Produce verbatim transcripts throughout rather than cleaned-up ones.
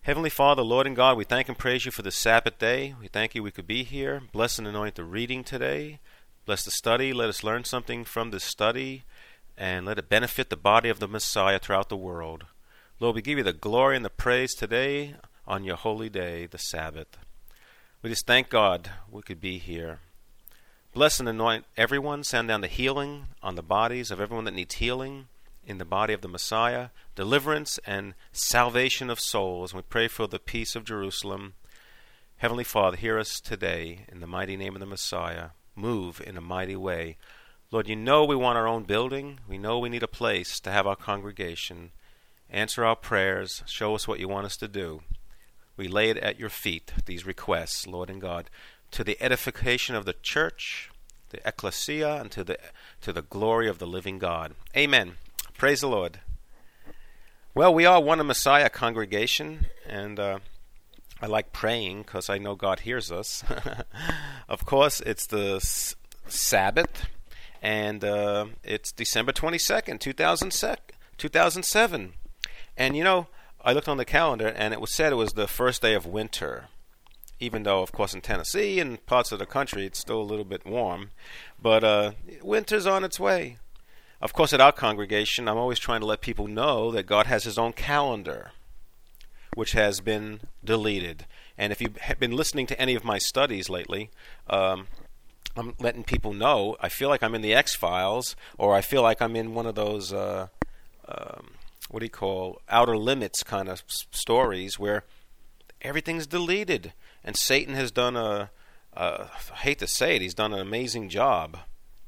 Heavenly Father, Lord and God, we thank and praise you for this Sabbath day. We thank you we could be here. Bless and anoint the reading today. Bless the study. Let us learn something from this study, and let it benefit the body of the Messiah throughout the world. Lord, we give you the glory and the praise today on your holy day, the Sabbath. We just thank God we could be here. Bless and anoint everyone. Send down the healing on the bodies of everyone that needs healing in the body of the Messiah, deliverance and salvation of souls. We pray for the peace of Jerusalem. Heavenly Father, hear us today in the mighty name of the Messiah. Move in a mighty way. Lord, you know we want our own building. We know we need a place to have our congregation. Answer our prayers. Show us what you want us to do. We lay it at your feet, these requests, Lord and God, to the edification of the church, the ecclesia, and to the, to the glory of the living God. Amen. Praise the Lord. Well, we are one Messiah congregation, and uh, I like praying because I know God hears us. Of course, it's the s- Sabbath, and uh, it's December twenty-second, two thousand seven. And you know, I looked on the calendar, and it was said it was the first day of winter, even though, of course, in Tennessee and parts of the country, it's still a little bit warm. But uh, winter's on its way. Of course, at our congregation, I'm always trying to let people know that God has his own calendar, which has been deleted. And if you've been listening to any of my studies lately, um, I'm letting people know I feel like I'm in the X-Files, or I feel like I'm in one of those, uh, um, what do you call, Outer Limits kind of s- stories where everything's deleted. And Satan has done a, a, I hate to say it, he's done an amazing job.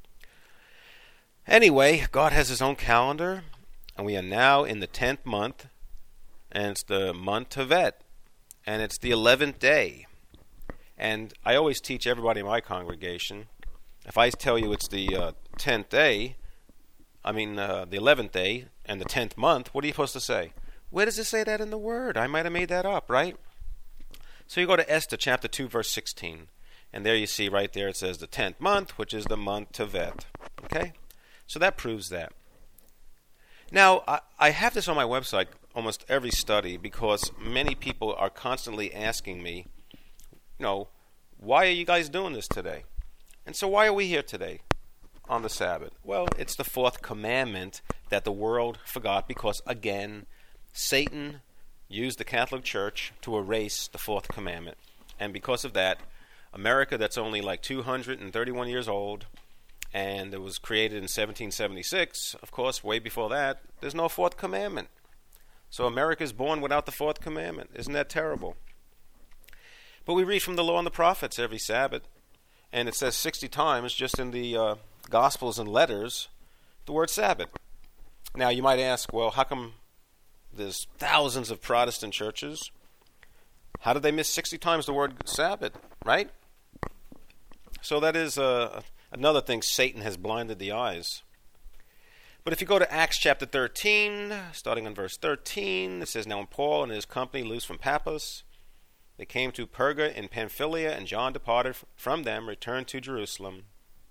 Anyway, God has his own calendar, and we are now in the tenth month, and it's the month Tevet, and it's the eleventh day. And I always teach everybody in my congregation, if I tell you it's the uh, tenth day, I mean uh, the eleventh day, and the tenth month, what are you supposed to say? Where does it say that in the Word? I might have made that up, right? So you go to Esther chapter two, verse sixteen, and there you see right there it says the tenth month, which is the month Tevet. Okay? So that proves that. Now, I, I have this on my website, almost every study, because many people are constantly asking me, you know, why are you guys doing this today? And so why are we here today on the Sabbath? Well, it's the fourth commandment that the world forgot because, again, Satan used the Catholic Church to erase the fourth commandment. And because of that, America, that's only like two hundred thirty-one years old, and it was created in seventeen seventy-six. Of course, way before that, there's no fourth commandment. So America is born without the fourth commandment. Isn't that terrible? But we read from the law and the prophets every Sabbath, and it says sixty times just in the uh, Gospels and letters the word Sabbath. Now, you might ask, well, how come there's thousands of Protestant churches? How did they miss sixty times the word Sabbath, right? So that is a... Uh, Another thing, Satan has blinded the eyes. But if you go to Acts chapter thirteen, starting on verse thirteen, it says, Now when Paul and his company loosed from Paphos, they came to Perga in Pamphylia, and John departed from them, returned to Jerusalem.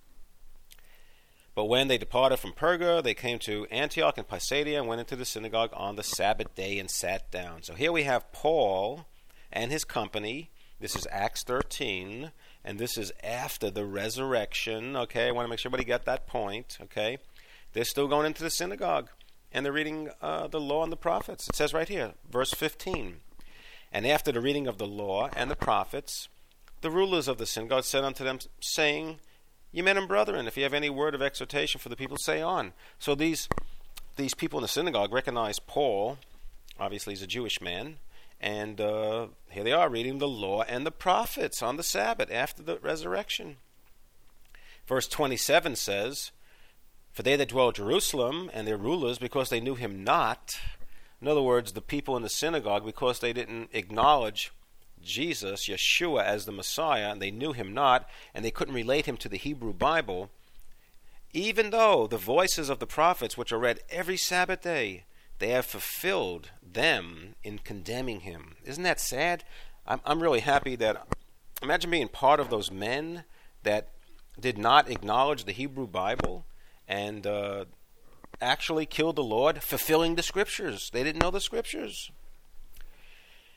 But when they departed from Perga, they came to Antioch and Pisidia, and went into the synagogue on the Sabbath day and sat down. So here we have Paul and his company. This is Acts thirteen. And this is after the resurrection, okay? I want to make sure everybody got that point, okay? They're still going into the synagogue, and they're reading uh, the law and the prophets. It says right here, verse fifteen. And after the reading of the law and the prophets, the rulers of the synagogue said unto them, saying, Ye men and brethren, if you have any word of exhortation for the people, say on. So these, these people in the synagogue recognize Paul. Obviously, he's a Jewish man. And uh, here they are reading the law and the prophets on the Sabbath after the resurrection. Verse twenty-seven says, For they that dwell at Jerusalem and their rulers, because they knew him not. In other words, the people in the synagogue, because they didn't acknowledge Jesus, Yeshua, as the Messiah, and they knew him not, and they couldn't relate him to the Hebrew Bible, even though the voices of the prophets, which are read every Sabbath day, they have fulfilled them in condemning him. Isn't that sad? I'm, I'm really happy that, imagine being part of those men that did not acknowledge the Hebrew Bible and uh, actually killed the Lord, fulfilling the Scriptures. They didn't know the Scriptures.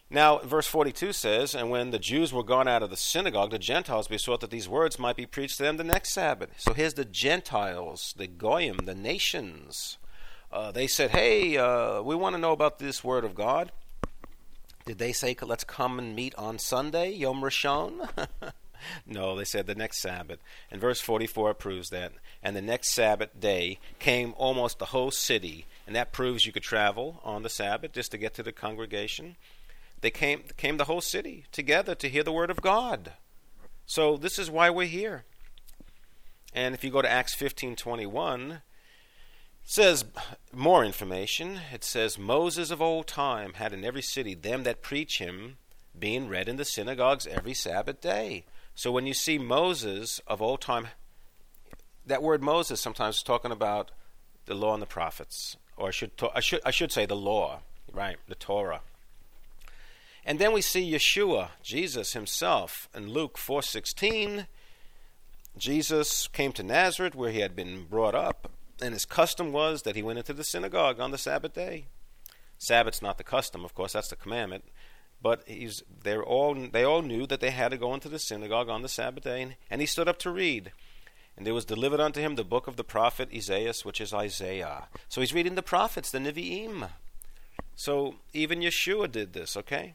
Now, verse forty-two says, and when the Jews were gone out of the synagogue, the Gentiles besought that these words might be preached to them the next Sabbath. So here's the Gentiles, the Goyim, the nations. Uh, they said, hey, uh, we want to know about this word of God. Did they say, let's come and meet on Sunday, Yom Rishon? No, they said the next Sabbath. And verse forty-four proves that. And the next Sabbath day came almost the whole city. And that proves you could travel on the Sabbath just to get to the congregation. They came, came the whole city together to hear the word of God. So this is why we're here. And if you go to Acts fifteen twenty-one, it says more information. It says, Moses of old time had in every city them that preach him, being read in the synagogues every Sabbath day. So when you see Moses of old time, that word Moses sometimes is talking about the law and the prophets, or I should ta- I should I should say the law, right? The Torah. And then we see Yeshua, Jesus himself, in Luke four sixteen. Jesus came to Nazareth, where he had been brought up, and his custom was that he went into the synagogue on the Sabbath day. Sabbath's not the custom, of course; that's the commandment. But he's, they're all, they all knew that they had to go into the synagogue on the Sabbath day, and, and he stood up to read. And there was delivered unto him the book of the prophet Isaiah, which is Isaiah. So he's reading the prophets, the Nevi'im. So even Yeshua did this, okay?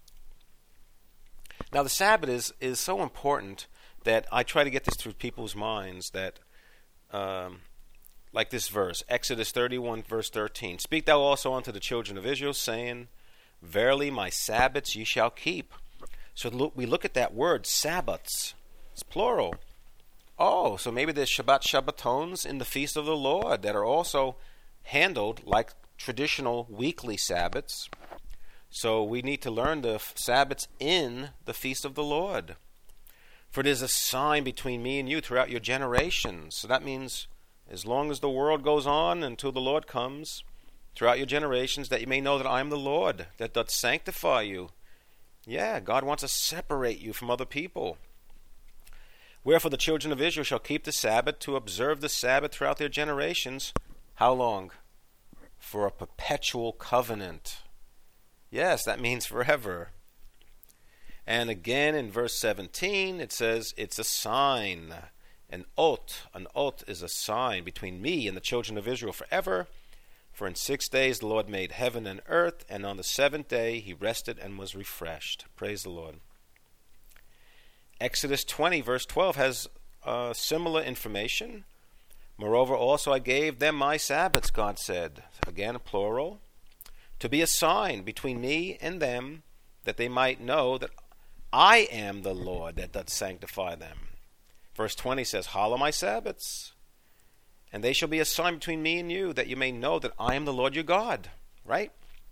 Now the Sabbath is, is so important that I try to get this through people's minds that, um, like this verse, Exodus thirty-one, verse thirteen. Speak thou also unto the children of Israel, saying, Verily my Sabbaths ye shall keep. So look, we look at that word, Sabbaths. It's plural. Oh, so maybe there's Shabbat Shabbatons in the feast of the Lord that are also handled like traditional weekly Sabbaths. So we need to learn the Sabbaths in the feast of the Lord. For it is a sign between me and you throughout your generations. So that means as long as the world goes on until the Lord comes, throughout your generations, that you may know that I am the Lord, that doth sanctify you. Yeah, God wants to separate you from other people. Wherefore the children of Israel shall keep the Sabbath to observe the Sabbath throughout their generations. How long? For a perpetual covenant. Yes, that means forever. And again in verse seventeen, it says it's a sign. An ot. An ot is a sign between me and the children of Israel forever. For in six days the Lord made heaven and earth, and on the seventh day he rested and was refreshed. Praise the Lord. Exodus twenty, verse twelve has uh, similar information. Moreover, also I gave them my Sabbaths, God said. Again, plural. To be a sign between me and them, that they might know that I am the Lord that doth sanctify them. Verse twenty says, Hallow my Sabbaths. And they shall be a sign between me and you, that you may know that I am the Lord your God. Right?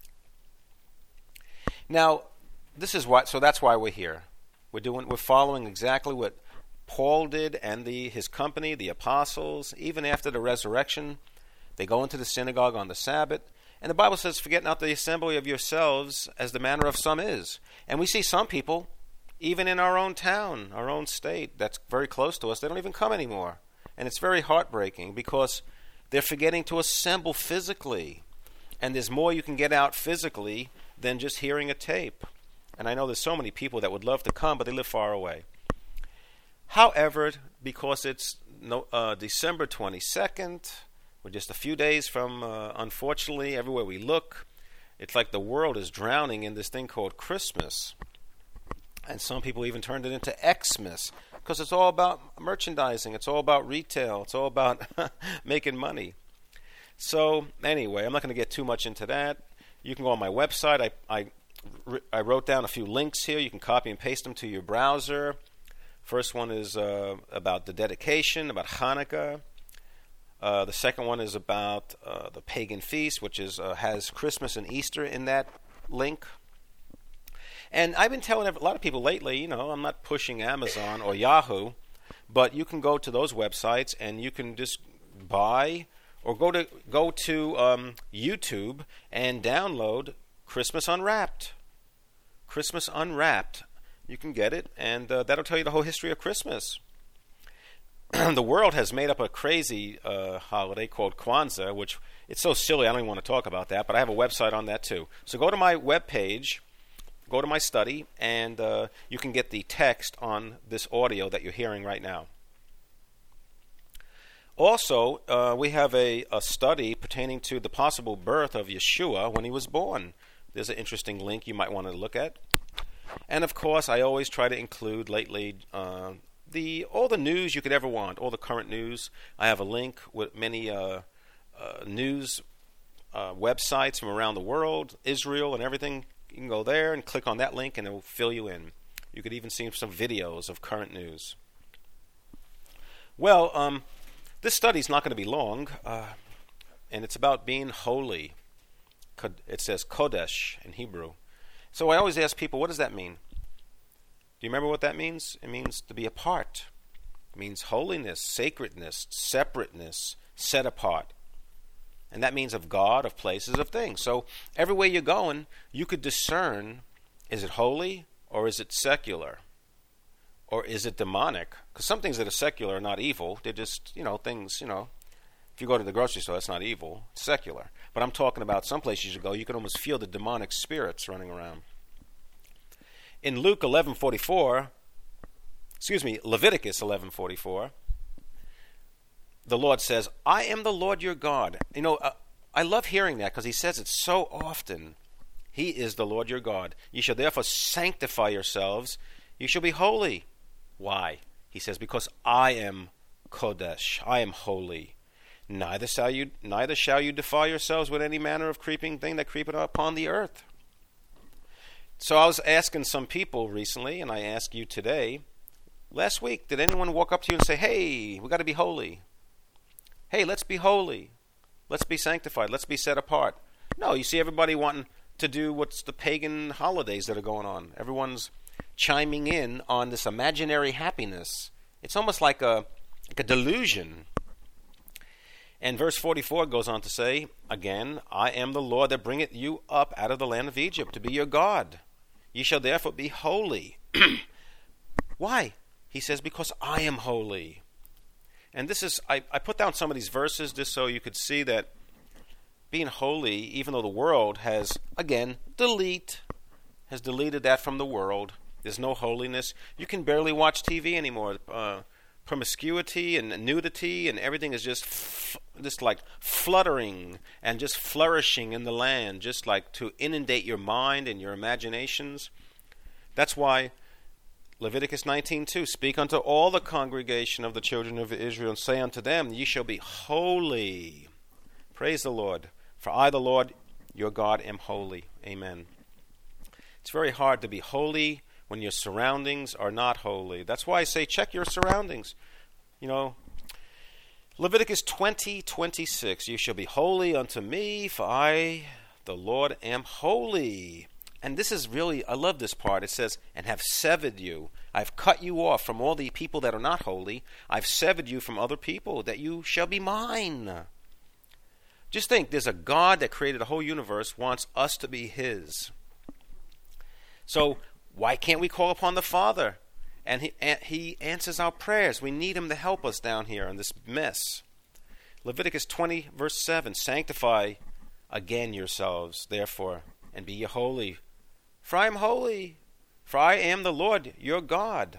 Now, this is what. So that's why we're here. We're doing. We're following exactly what Paul did and the his company, the apostles. Even after the resurrection, they go into the synagogue on the Sabbath, and the Bible says, "Forget not the assembly of yourselves, as the manner of some is." And we see some people, even in our own town, our own state, that's very close to us, they don't even come anymore. And it's very heartbreaking because they're forgetting to assemble physically. And there's more you can get out physically than just hearing a tape. And I know there's so many people that would love to come, but they live far away. However, because it's no, uh, December twenty-second, we're just a few days from, uh, unfortunately, everywhere we look, it's like the world is drowning in this thing called Christmas. And some people even turned it into Xmas, because it's all about merchandising, it's all about retail, it's all about making money. So anyway, I'm not going to get too much into that. You can go on my website. I, I, I wrote down a few links here. You can copy and paste them to your browser. First one is uh, about the dedication, about Hanukkah. Uh, the second one is about uh, the pagan feast, which is uh, has Christmas and Easter in that link. And I've been telling a lot of people lately, you know, I'm not pushing Amazon or Yahoo, but you can go to those websites and you can just buy or go to go to um, YouTube and download Christmas Unwrapped. Christmas Unwrapped. You can get it, and uh, that'll tell you the whole history of Christmas. The world has made up a crazy uh, holiday called Kwanzaa, which it's so silly I don't even want to talk about that, but I have a website on that too. So go to my webpage, go to my study, and uh, you can get the text on this audio that you're hearing right now. Also, uh, we have a, a study pertaining to the possible birth of Yeshua when he was born. There's an interesting link you might want to look at. And of course, I always try to include lately uh, the all the news you could ever want, all the current news. I have a link with many uh, uh, news uh, websites from around the world, Israel and everything. You can go there and click on that link and it will fill you in. You could even see some videos of current news. Well, um, this study is not going to be long, uh, and it's about being holy. It says Kodesh in Hebrew. So I always ask people, what does that mean? Do you remember what that means? It means to be apart. It means holiness, sacredness, separateness, set apart. And that means of God, of places, of things. So everywhere you're going, you could discern, is it holy or is it secular? Or is it demonic? Because some things that are secular are not evil. They're just, you know, things, you know. If you go to the grocery store, it's not evil. It's secular. But I'm talking about some places you go, you can almost feel the demonic spirits running around. In Luke eleven forty-four, excuse me, Leviticus eleven forty-four, the Lord says, I am the Lord your God. You know, uh, I love hearing that because he says it so often. He is the Lord your God. You shall therefore sanctify yourselves. You shall be holy. Why? He says, because I am Kodesh. I am holy. Neither shall you, neither shall you defile yourselves with any manner of creeping thing that creepeth upon the earth. So I was asking some people recently, and I ask you today, last week, did anyone walk up to you and say, hey, we got to be holy? Hey, let's be holy. Let's be sanctified. Let's be set apart. No, you see everybody wanting to do what's the pagan holidays that are going on. Everyone's chiming in on this imaginary happiness. It's almost like a, like a delusion. And verse forty-four goes on to say, again, I am the Lord that bringeth you up out of the land of Egypt to be your God. Ye shall therefore be holy. Why? He says, because I am holy. And this is, I, I put down some of these verses just so you could see that being holy, even though the world has, again, delete, has deleted that from the world. There's no holiness. You can barely watch T V anymore. Uh, promiscuity and nudity and everything is just f- just like fluttering and just flourishing in the land, just like to inundate your mind and your imaginations. That's why Leviticus nineteen two, speak unto all the congregation of the children of Israel and say unto them, ye shall be holy. Praise the Lord. For I, the Lord, your God, am holy. Amen. It's very hard to be holy when your surroundings are not holy. That's why I say check your surroundings. You know, Leviticus twenty twenty-six, you shall be holy unto me, for I, the Lord, am holy. And this is really, I love this part. It says, and have severed you. I've cut you off from all the people that are not holy. I've severed you from other people, that you shall be mine. Just think, there's a God that created the whole universe, wants us to be his. So why can't we call upon the Father? And he, and he answers our prayers. We need him to help us down here in this mess. Leviticus twenty, verse seven, sanctify again yourselves, therefore, and be ye holy. For I am holy, for I am the Lord your God.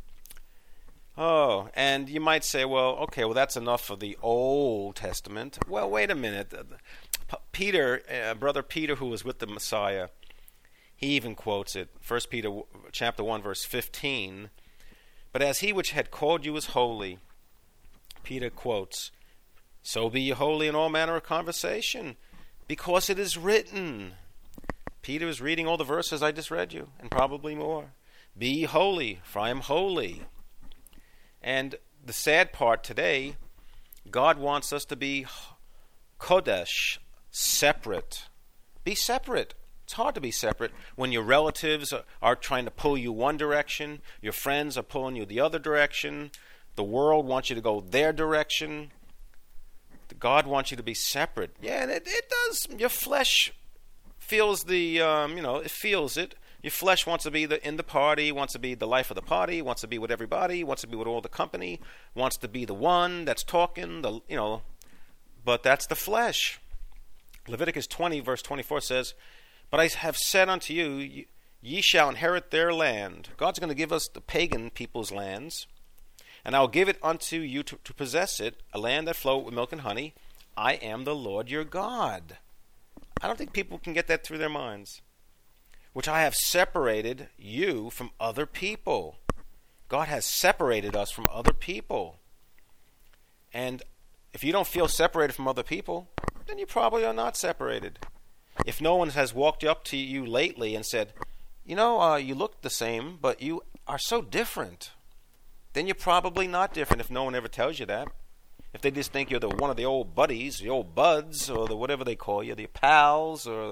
Oh, and you might say, well, okay, well, that's enough of the Old Testament. Well, wait a minute. Peter, uh, brother Peter, who was with the Messiah, he even quotes it, First Peter chapter one, verse fifteen. But as he which had called you is holy, Peter quotes, so be ye holy in all manner of conversation, because it is written. Peter is reading all the verses I just read you, and probably more. Be ye holy, for I am holy. And the sad part today, God wants us to be Kodesh, separate. Be separate. It's hard to be separate when your relatives are, are trying to pull you one direction, your friends are pulling you the other direction, the world wants you to go their direction. God wants you to be separate. Yeah, and it, it does. Your flesh feels the, um, you know, it feels it. Your flesh wants to be the, in the party, wants to be the life of the party, wants to be with everybody, wants to be with all the company, wants to be the one that's talking, the you know, but that's the flesh. Leviticus twenty, verse twenty-four says, but I have said unto you, ye shall inherit their land. God's going to give us the pagan people's lands. And I will give it unto you to, to possess it, a land that flow with milk and honey. I am the Lord your God. I don't think people can get that through their minds. Which I have separated you from other people. God has separated us from other people. And if you don't feel separated from other people, then you probably are not separated. If no one has walked up to you lately and said, you know, uh, you look the same, but you are so different, then you're probably not different if no one ever tells you that. If they just think you're the one of the old buddies, the old buds, or the whatever they call you, the pals, or...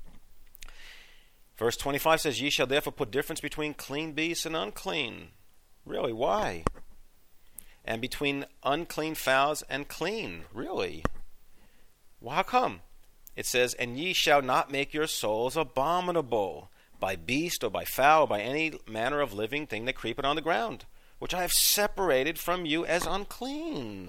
Verse twenty-five says, ye shall therefore put difference between clean beasts and unclean. Really, why? And between unclean fowls and clean. Really? Well, how come? It says, and ye shall not make your souls abominable by beast or by fowl or by any manner of living thing that creepeth on the ground, which I have separated from you as unclean.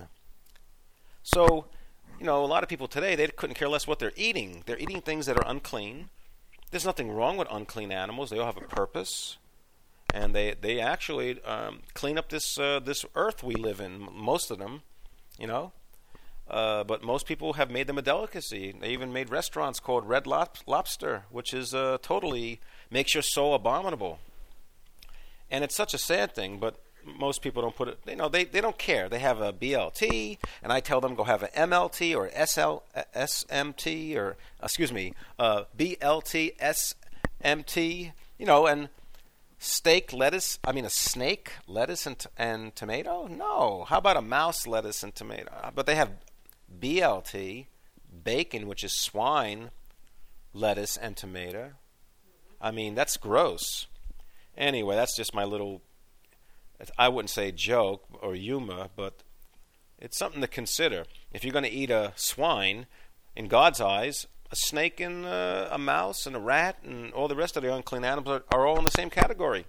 So, you know, a lot of people today, they couldn't care less what they're eating. They're eating things that are unclean. There's nothing wrong with unclean animals. They all have a purpose. And they they actually um, clean up this uh, this earth we live in, most of them, you know. Uh, but most people have made them a delicacy. They even made restaurants called Red Lop- Lobster, which is uh, totally makes your soul abominable. And it's such a sad thing, but most people don't put it, you know, they, they don't care. They have a B L T, and I tell them go have an M L T or S L, S M T, or, excuse me, uh, B L T, S M T, you know, and steak, lettuce, I mean a snake, lettuce, and, t- and tomato? No. How about a mouse, lettuce, and tomato? But they have B L T, bacon, which is swine, lettuce, and tomato. I mean, that's gross. Anyway, that's just my little, I wouldn't say joke or humor, but it's something to consider. If you're going to eat a swine, in God's eyes, a snake and uh, a mouse and a rat and all the rest of the unclean animals are, are all in the same category.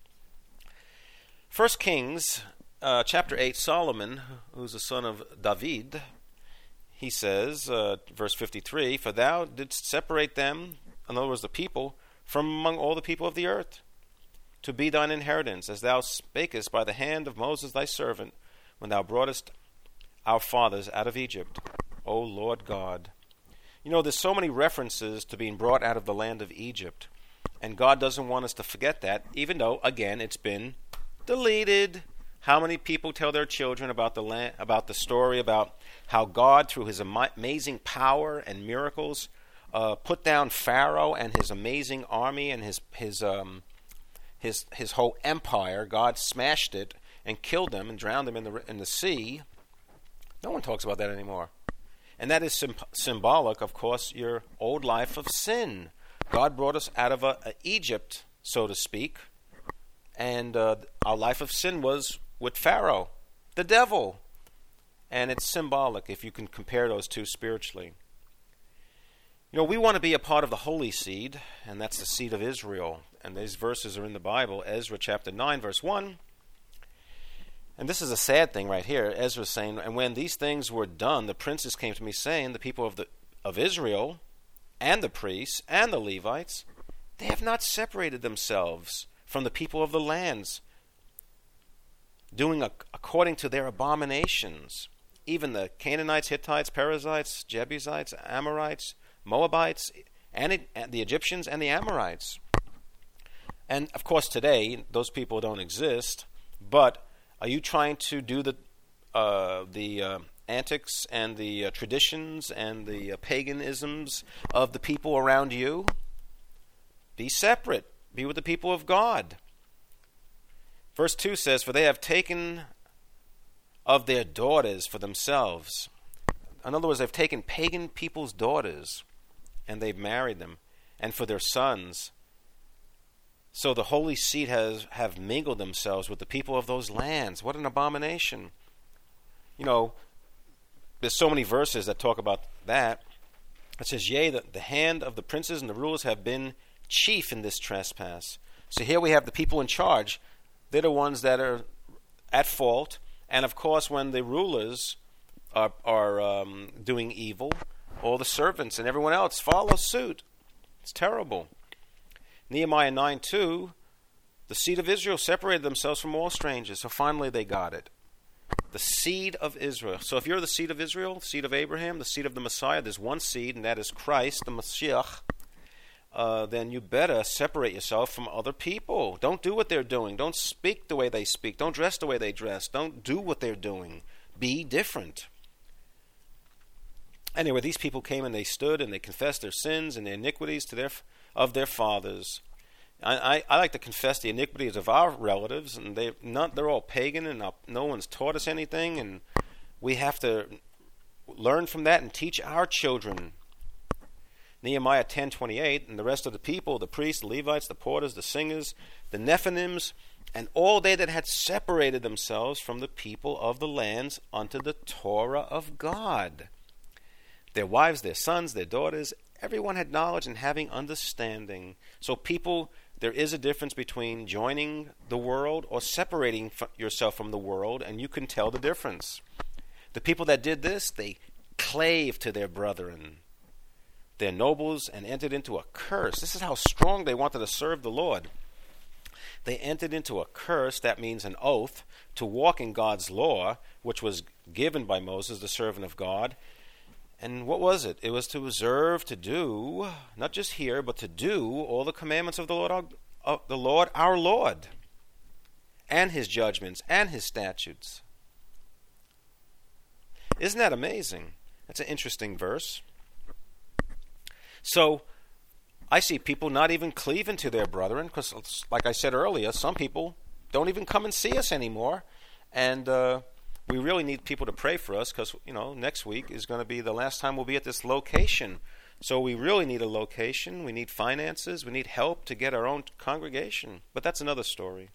First Kings, uh, chapter eight, Solomon, who's the son of David, he says, uh, verse fifty-three, for thou didst separate them, in other words the people, from among all the people of the earth, to be thine inheritance, as thou spakest by the hand of Moses thy servant, when thou broughtest our fathers out of Egypt, O Lord God. You know, there's so many references to being brought out of the land of Egypt, and God doesn't want us to forget that, even though, again, it's been deleted. How many people tell their children about the land, about the story about how God, through his am- amazing power and miracles, uh, put down Pharaoh and his amazing army and his his um his his whole empire? God smashed it and killed them and drowned them in the in the sea. No one talks about that anymore. And that is sim- symbolic, of course, your old life of sin. God brought us out of a, a Egypt, so to speak, and uh, our life of sin was with Pharaoh, the devil. And it's symbolic if you can compare those two spiritually. You know, we want to be a part of the holy seed, and that's the seed of Israel. And these verses are in the Bible, Ezra chapter nine, verse one. And this is a sad thing right here. Ezra's saying, and when these things were done, the princes came to me saying, the people of the of Israel, and the priests, and the Levites, they have not separated themselves from the people of the lands, doing a, according to their abominations. Even the Canaanites, Hittites, Perizzites, Jebusites, Amorites, Moabites, and, it, and the Egyptians, and the Amorites. And, of course, today, those people don't exist, but are you trying to do the uh, the uh, antics and the uh, traditions and the uh, paganisms of the people around you? Be separate. Be with the people of God. Verse two says, for they have taken of their daughters for themselves. In other words, they've taken pagan people's daughters and they've married them, and for their sons. So the holy seed has have mingled themselves with the people of those lands. What an abomination. You know, there's so many verses that talk about that. It says, yea, the, the hand of the princes and the rulers have been chief in this trespass. So here we have the people in charge. They're the ones that are at fault. And of course, when the rulers are, are um, doing evil, all the servants and everyone else follow suit. It's terrible. Nehemiah nine two, the seed of Israel separated themselves from all strangers, so finally they got it. The seed of Israel. So if you're the seed of Israel, the seed of Abraham, the seed of the Messiah, there's one seed, and that is Christ, the Mashiach, uh, then you better separate yourself from other people. Don't do what they're doing. Don't speak the way they speak. Don't dress the way they dress. Don't do what they're doing. Be different. Anyway, these people came and they stood and they confessed their sins and their iniquities to their of their fathers. I, I, I like to confess the iniquities of our relatives, and they not they're all pagan, and no one's taught us anything, and we have to learn from that and teach our children. Nehemiah ten twenty-eight, and the rest of the people, the priests, the Levites, the porters, the singers, the Nephilims, and all they that had separated themselves from the people of the lands unto the Torah of God. Their wives, their sons, their daughters, everyone had knowledge and having understanding. So people, there is a difference between joining the world or separating f- yourself from the world, and you can tell the difference. The people that did this, they clave to their brethren, their nobles, and entered into a curse. This is how strong they wanted to serve the Lord. They entered into a curse, that means an oath, to walk in God's law, which was given by Moses, the servant of God. And what was it? It was to observe, to do, not just hear, but to do all the commandments of the Lord, our, of the Lord, our Lord, and his judgments, and his statutes. Isn't that amazing? That's an interesting verse. So, I see people not even cleaving to their brethren, because, like I said earlier, some people don't even come and see us anymore, and uh, we really need people to pray for us, because, you know, next week is going to be the last time we'll be at this location. So we really need a location, we need finances, we need help to get our own congregation. But that's another story.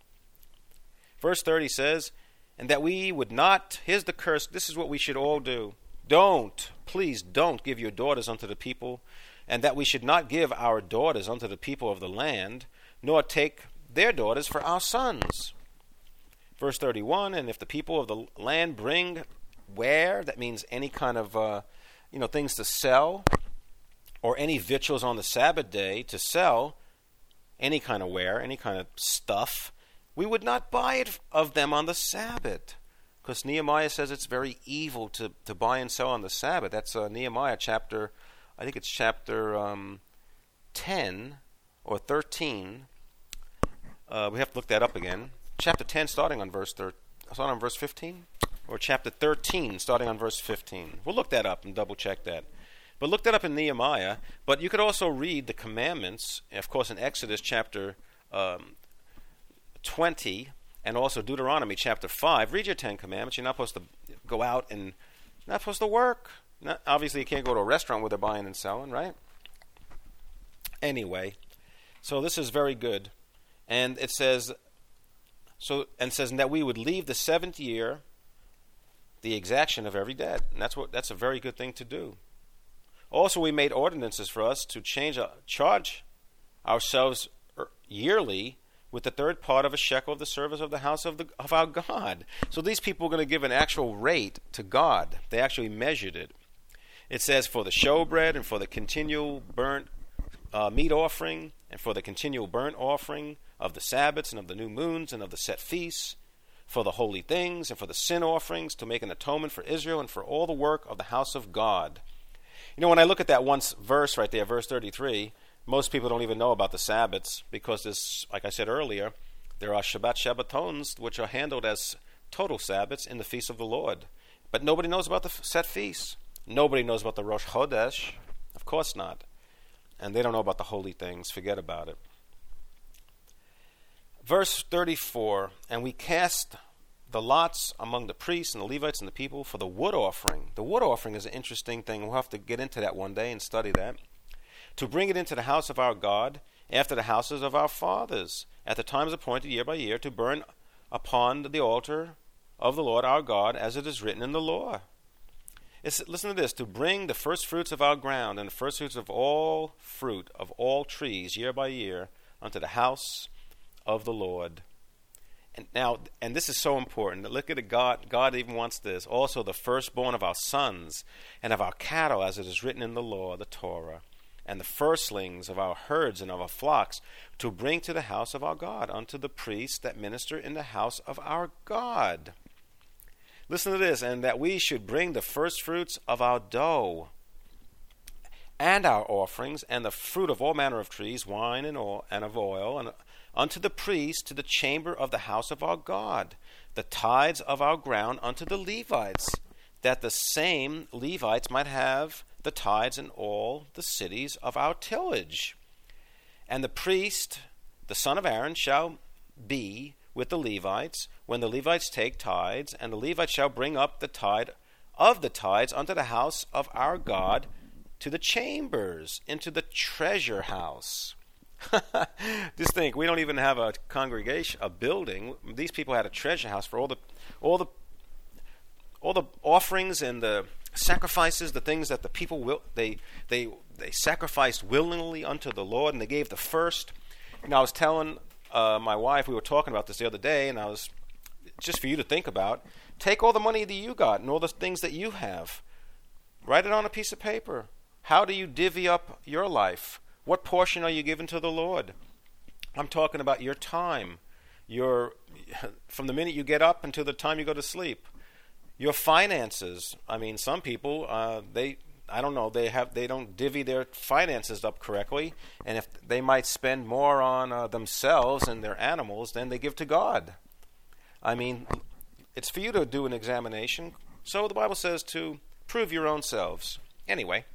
Verse thirty says, and that we would not, here's the curse, this is what we should all do. Don't, please don't give your daughters unto the people, and that we should not give our daughters unto the people of the land, nor take their daughters for our sons. Verse thirty-one, and if the people of the land bring ware, that means any kind of, uh, you know, things to sell, or any victuals on the Sabbath day to sell, any kind of ware, any kind of stuff, we would not buy it of them on the Sabbath. Because Nehemiah says it's very evil to, to buy and sell on the Sabbath. That's uh, Nehemiah chapter, I think it's chapter um, ten or thirteen. Uh, we have to look that up again. Chapter ten, starting on verse thir- starting on verse fifteen, or chapter thirteen, starting on verse fifteen. We'll look that up and double check that. But look that up in Nehemiah. But you could also read the commandments, of course, in Exodus chapter um, twenty. And also Deuteronomy chapter five. Read your Ten Commandments. You're not supposed to go out and not supposed to work. Not, obviously, you can't go to a restaurant where they're buying and selling, right? Anyway, so this is very good. And it says, so and says that we would leave the seventh year the exaction of every debt. And that's what that's a very good thing to do. Also, we made ordinances for us to change, uh, charge ourselves yearly with the third part of a shekel of the service of the house of the of our God. So these people are going to give an actual rate to God. They actually measured it. It says for the showbread and for the continual burnt uh, meat offering and for the continual burnt offering of the Sabbaths and of the new moons and of the set feasts, for the holy things and for the sin offerings to make an atonement for Israel and for all the work of the house of God. You know, when I look at that one verse right there, verse thirty-three, most people don't even know about the Sabbaths because, there's, like I said earlier, there are Shabbat Shabbatons which are handled as total Sabbaths in the feast of the Lord. But nobody knows about the set feasts. Nobody knows about the Rosh Chodesh. Of course not. And they don't know about the holy things. Forget about it. Verse thirty-four, and we cast the lots among the priests and the Levites and the people for the wood offering. The wood offering is an interesting thing. We'll have to get into that one day and study that. To bring it into the house of our God, after the houses of our fathers, at the times appointed year by year, to burn upon the altar of the Lord our God, as it is written in the law. It's, listen to this, to bring the first fruits of our ground, and the first fruits of all fruit of all trees, year by year, unto the house of the Lord. And now, and this is so important. Look at it, God, God even wants this. Also the firstborn of our sons, and of our cattle, as it is written in the law, the Torah. and the firstlings of our herds and of our flocks, to bring to the house of our God, unto the priests that minister in the house of our God. Listen to this, and that we should bring the firstfruits of our dough, and our offerings, and the fruit of all manner of trees, wine and oil, and of oil, and unto the priests to the chamber of the house of our God, the tithes of our ground unto the Levites, that the same Levites might have the tithes in all the cities of our tillage. And the priest, the son of Aaron, shall be with the Levites when the Levites take tithes, and the Levites shall bring up the tithe of the tithes unto the house of our God, to the chambers, into the treasure house. Just think, we don't even have a congregation, a building. These people had a treasure house for all the, all the, all the offerings and the sacrifices, the things that the people will they they they sacrificed willingly unto the Lord, and they gave the first. And I was telling uh, my wife, we were talking about this the other day, and I was just for you to think about. Take all the money that you got and all the things that you have, write it on a piece of paper. How do you divvy up your life? What portion are you giving to the Lord? I'm talking about your time, your from the minute you get up until the time you go to sleep. Your finances. I mean, some people uh, they I don't know they have they don't divvy their finances up correctly, and if they might spend more on uh, themselves and their animals than they give to God. I mean, it's for you to do an examination. So the Bible says to prove your own selves. Anyway.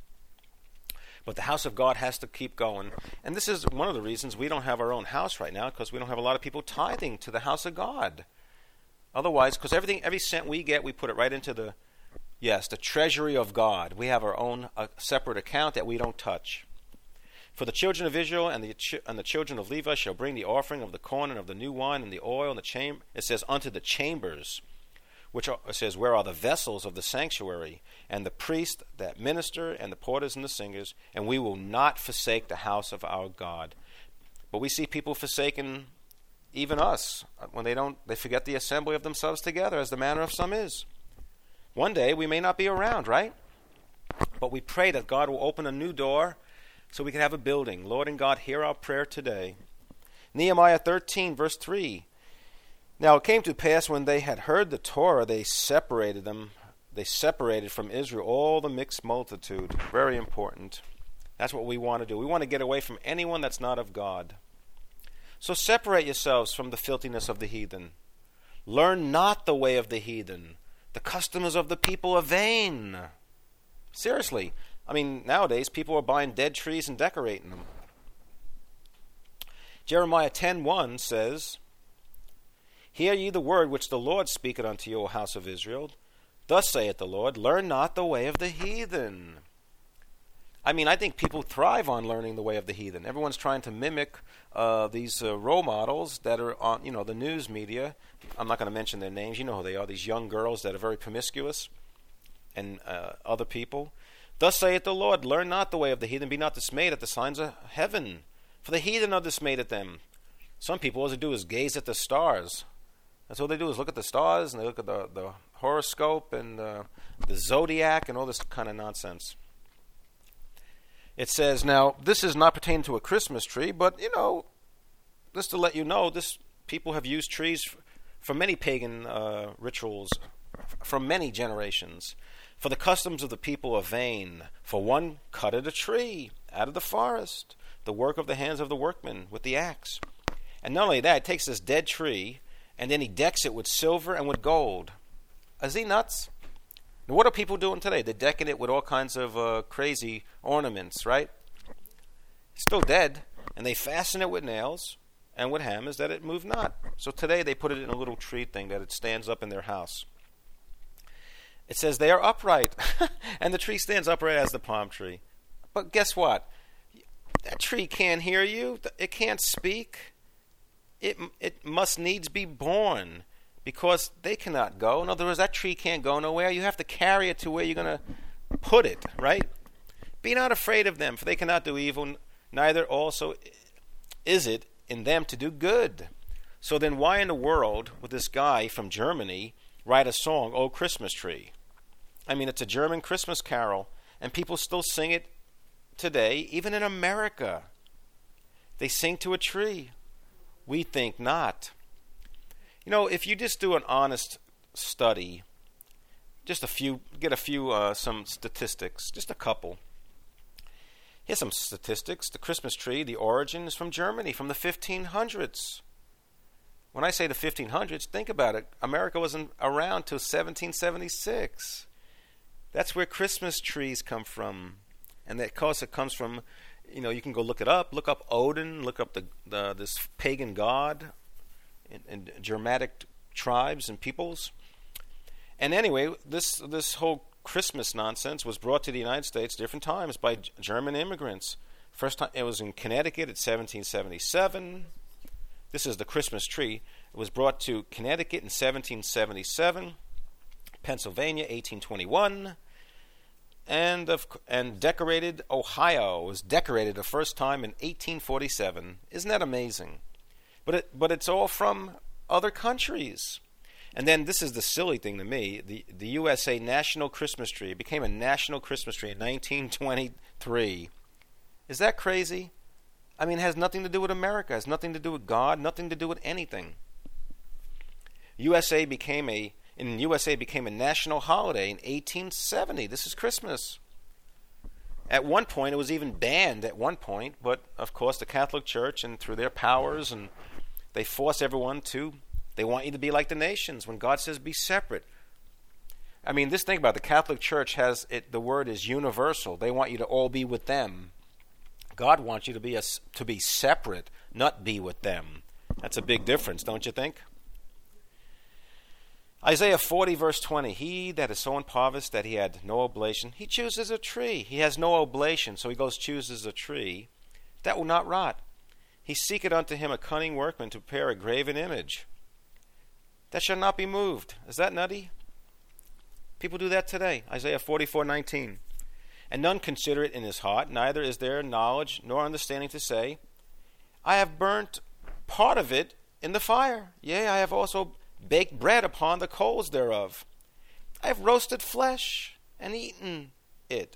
But the house of God has to keep going. And this is one of the reasons we don't have our own house right now, because we don't have a lot of people tithing to the house of God. Otherwise, because everything, every cent we get, we put it right into the, yes, the treasury of God. We have our own uh, separate account that we don't touch. For the children of Israel and the ch- and the children of Levi shall bring the offering of the corn and of the new wine and the oil and the chamber. It says, unto the chambers, which are, it says, where are the vessels of the sanctuary, and the priests that minister, and the porters and the singers, and we will not forsake the house of our God. But we see people forsaking even us when they don't, they forget the assembly of themselves together, as the manner of some is. One day we may not be around, right? But we pray that God will open a new door so we can have a building. Lord and God, hear our prayer today. Nehemiah thirteen, verse three. Now it came to pass when they had heard the Torah, they separated them. They separated from Israel all the mixed multitude. Very important. That's what we want to do. We want to get away from anyone that's not of God. So separate yourselves from the filthiness of the heathen. Learn not the way of the heathen. The customs of the people are vain. Seriously. I mean, nowadays people are buying dead trees and decorating them. Jeremiah ten one says, Hear ye the word which the Lord speaketh unto you, O house of Israel. Thus saith the Lord, learn not the way of the heathen. I mean, I think people thrive on learning the way of the heathen. Everyone's trying to mimic uh, these uh, role models that are on, you know, the news media. I'm not going to mention their names. You know who they are, these young girls that are very promiscuous, and uh, other people. Thus saith the Lord, learn not the way of the heathen, be not dismayed at the signs of heaven, for the heathen are dismayed at them. Some people, all they do is gaze at the stars. That's all they do is look at the stars, and they look at the, the horoscope and uh, the zodiac and all this kind of nonsense. It says, now, this is not pertaining to a Christmas tree, but, you know, just to let you know, this people have used trees f- for many pagan uh, rituals from many generations. For the customs of the people are vain. For one cutteth a tree out of the forest, the work of the hands of the workmen with the axe. And not only that, it takes this dead tree, and then he decks it with silver and with gold. Is he nuts? Now, what are people doing today? They're decking it with all kinds of uh, crazy ornaments, right? It's still dead, and they fasten it with nails and with hammers that it move not. So today they put it in a little tree thing that it stands up in their house. It says they are upright, and the tree stands upright as the palm tree. But guess what? That tree can't hear you. It can't speak. It it must needs be born, because they cannot go. In other words, that tree can't go nowhere. You have to carry it to where you're going to put it, right? Be not afraid of them, for they cannot do evil, neither also is it in them to do good. So then why in the world would this guy from Germany write a song, Oh Christmas Tree? I mean, it's a German Christmas carol, and people still sing it today, even in America. They sing to a tree. We think not. You know, if you just do an honest study, just a few, get a few, uh, some statistics, just a couple. Here's some statistics. The Christmas tree, the origin is from Germany, from the fifteen hundreds. When I say the fifteen hundreds, think about it. America wasn't around till seventeen seventy-six. That's where Christmas trees come from. And of course it comes from, you know, you can go look it up. Look up Odin, look up the, the this pagan god in, in Germanic tribes and peoples. And anyway, this this whole Christmas nonsense was brought to the United States different times by G- German immigrants. First time it was in Connecticut in seventeen seventy-seven. This is the Christmas tree. It was brought to Connecticut in seventeen seventy-seven, Pennsylvania eighteen twenty-one, and of and decorated Ohio. It was decorated the first time in eighteen forty-seven. Isn't that amazing? But it but it's all from other countries. And then this is the silly thing to me. The the U S A National Christmas Tree became a national Christmas tree in nineteen twenty-three. Is that crazy? I mean, it has nothing to do with America. It has nothing to do with God. Nothing to do with anything. U S A became a in U S A became a national holiday in eighteen seventy. This is Christmas. At one point, it was even banned at one point, but of course the Catholic Church, and through their powers, and they force everyone to. They want you to be like the nations when God says be separate. I mean, this thing about it, the Catholic Church has it. The word is universal. They want you to all be with them. God wants you to be a, to be separate, not be with them. That's a big difference, don't you think? Isaiah forty, verse twenty. He that is so impoverished that he had no oblation, he chooses a tree. He has no oblation, so he goes chooses a tree that will not rot. He seeketh unto him a cunning workman to prepare a graven image that shall not be moved. Is that nutty? People do that today. Isaiah forty-four nineteen. And none consider it in his heart, neither is there knowledge nor understanding to say, I have burnt part of it in the fire. Yea, I have also baked bread upon the coals thereof. I have roasted flesh and eaten it.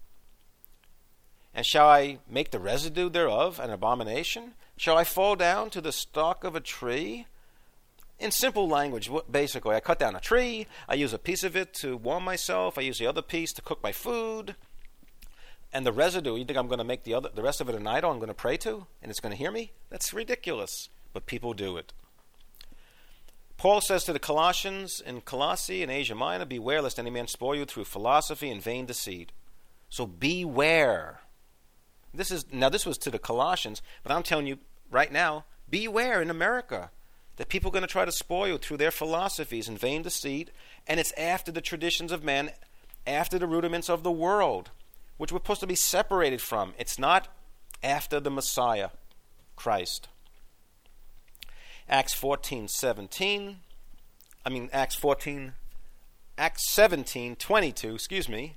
And shall I make the residue thereof an abomination? Shall I fall down to the stalk of a tree? In simple language, basically, I cut down a tree, I use a piece of it to warm myself, I use the other piece to cook my food, and the residue, you think I'm going to make the other, the rest of it an idol I'm going to pray to, and it's going to hear me? That's ridiculous, but people do it. Paul says to the Colossians in Colossae in Asia Minor, beware lest any man spoil you through philosophy and vain deceit. So beware. This is now this was to the Colossians, but I'm telling you right now, beware in America. That people are going to try to spoil you through their philosophies and vain deceit, and it's after the traditions of men, after the rudiments of the world, which we're supposed to be separated from. It's not after the Messiah, Christ. Acts fourteen seventeen, I mean Acts fourteen, Acts seventeen twenty-two, excuse me.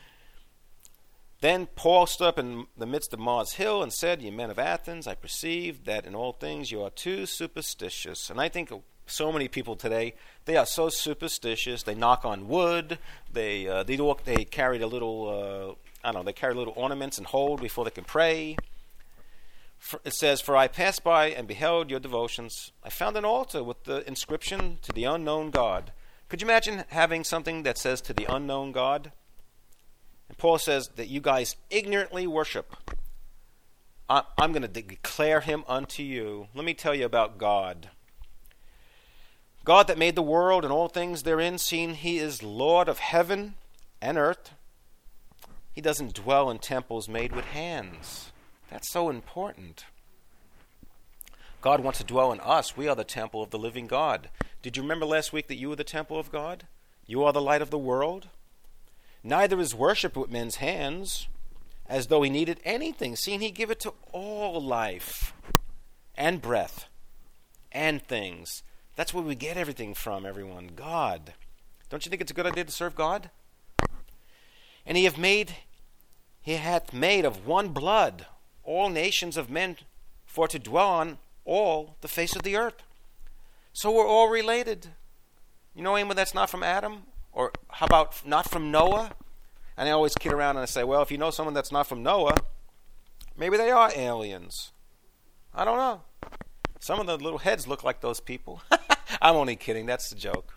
Then Paul stood up in the midst of Mars Hill and said, Ye men of Athens, I perceive that in all things you are too superstitious. And I think so many people today, they are so superstitious. They knock on wood. They uh, they, do, they carry a little, uh, I don't know, they carry little ornaments and hold before they can pray. For, it says, For I passed by and beheld your devotions. I found an altar with the inscription to the unknown God. Could you imagine having something that says to the unknown God? And Paul says that you guys ignorantly worship. I, I'm going to declare him unto you. Let me tell you about God. God that made the world and all things therein, seeing he is Lord of heaven and earth. He doesn't dwell in temples made with hands. That's so important. God wants to dwell in us. We are the temple of the living God. Did you remember last week that you were the temple of God? You are the light of the world. Neither is worship with men's hands, as though he needed anything, seeing he giveth to all life and breath and things. That's where we get everything from, everyone. God. Don't you think it's a good idea to serve God? And he have made, he hath made of one blood all nations of men for to dwell on all the face of the earth. So we're all related. You know anyone that's not from Adam? Or how about not from Noah? And I always kid around and I say, well, if you know someone that's not from Noah, maybe they are aliens. I don't know. Some of the little heads look like those people. I'm only kidding. That's the joke.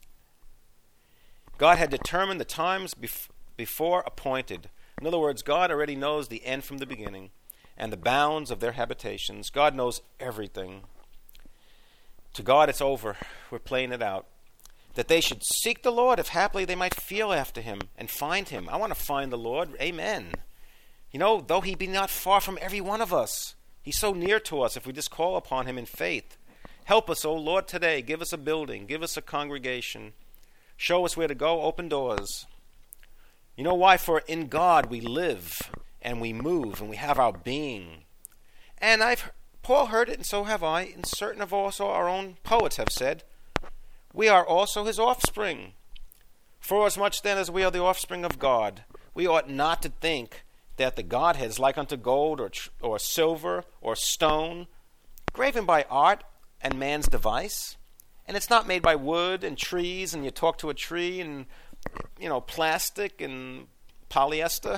God had determined the times bef- before appointed. In other words, God already knows the end from the beginning and the bounds of their habitations. God knows everything. To God, it's over. We're playing it out. That they should seek the Lord, if haply they might feel after him and find him. I want to find the Lord. Amen. You know, though he be not far from every one of us, he's so near to us if we just call upon him in faith. Help us, O Lord, today. Give us a building. Give us a congregation. Show us where to go. Open doors. You know why? For in God we live and we move and we have our being. And I've Paul heard it, and so have I, and certain of also our own poets have said, we are also his offspring. For as much then as we are the offspring of God, we ought not to think that the Godhead is like unto gold or tr- or silver or stone, graven by art and man's device. And it's not made by wood and trees, and you talk to a tree and, you know, plastic and polyester.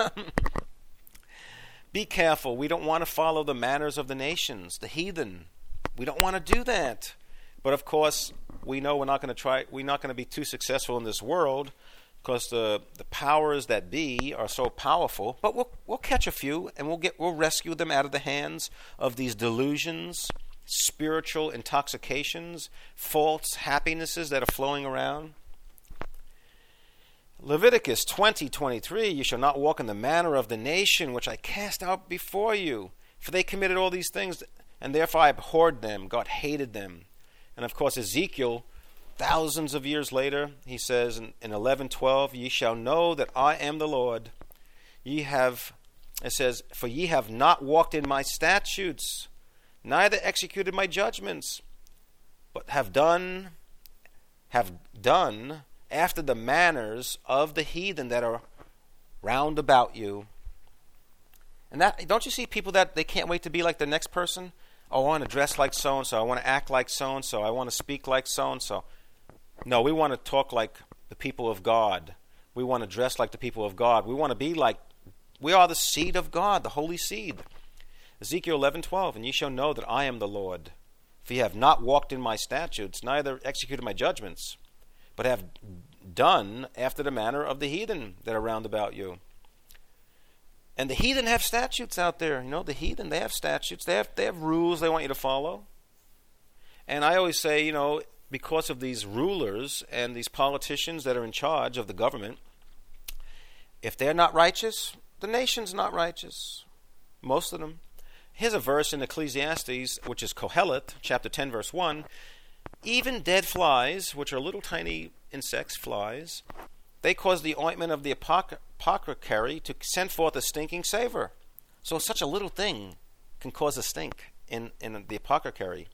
Be careful. We don't want to follow the manners of the nations, the heathen. We don't want to do that. But of course, we know we're not going to try. We're not going to be too successful in this world because the the powers that be are so powerful. But we'll we'll catch a few and we'll get we'll rescue them out of the hands of these delusions, spiritual intoxications, false happinesses that are flowing around. Leviticus twenty twenty-three, you shall not walk in the manner of the nation which I cast out before you, for they committed all these things, and therefore I abhorred them. God hated them. And of course Ezekiel, thousands of years later, he says in, in eleven twelve, ye shall know that I am the Lord. Ye have, it says, for ye have not walked in my statutes, neither executed my judgments, but have done, have done after the manners of the heathen that are round about you. And that, don't you see people that they can't wait to be like the next person? Oh, I want to dress like so-and-so. I want to act like so-and-so. I want to speak like so-and-so. No, we want to talk like the people of God. We want to dress like the people of God. We want to be like, we are the seed of God, the holy seed. Ezekiel eleven twelve, and ye shall know that I am the Lord. For ye have not walked in my statutes, neither executed my judgments, but have done after the manner of the heathen that are round about you. And the heathen have statutes out there. You know, the heathen, they have statutes. They have they have rules they want you to follow. And I always say, you know, because of these rulers and these politicians that are in charge of the government, if they're not righteous, the nation's not righteous. Most of them. Here's a verse in Ecclesiastes, which is Kohelet, chapter ten, verse one. Even dead flies, which are little tiny insects, flies, they cause the ointment of the apoc- apothecary to send forth a stinking savor. So such a little thing can cause a stink in, in the apothecary.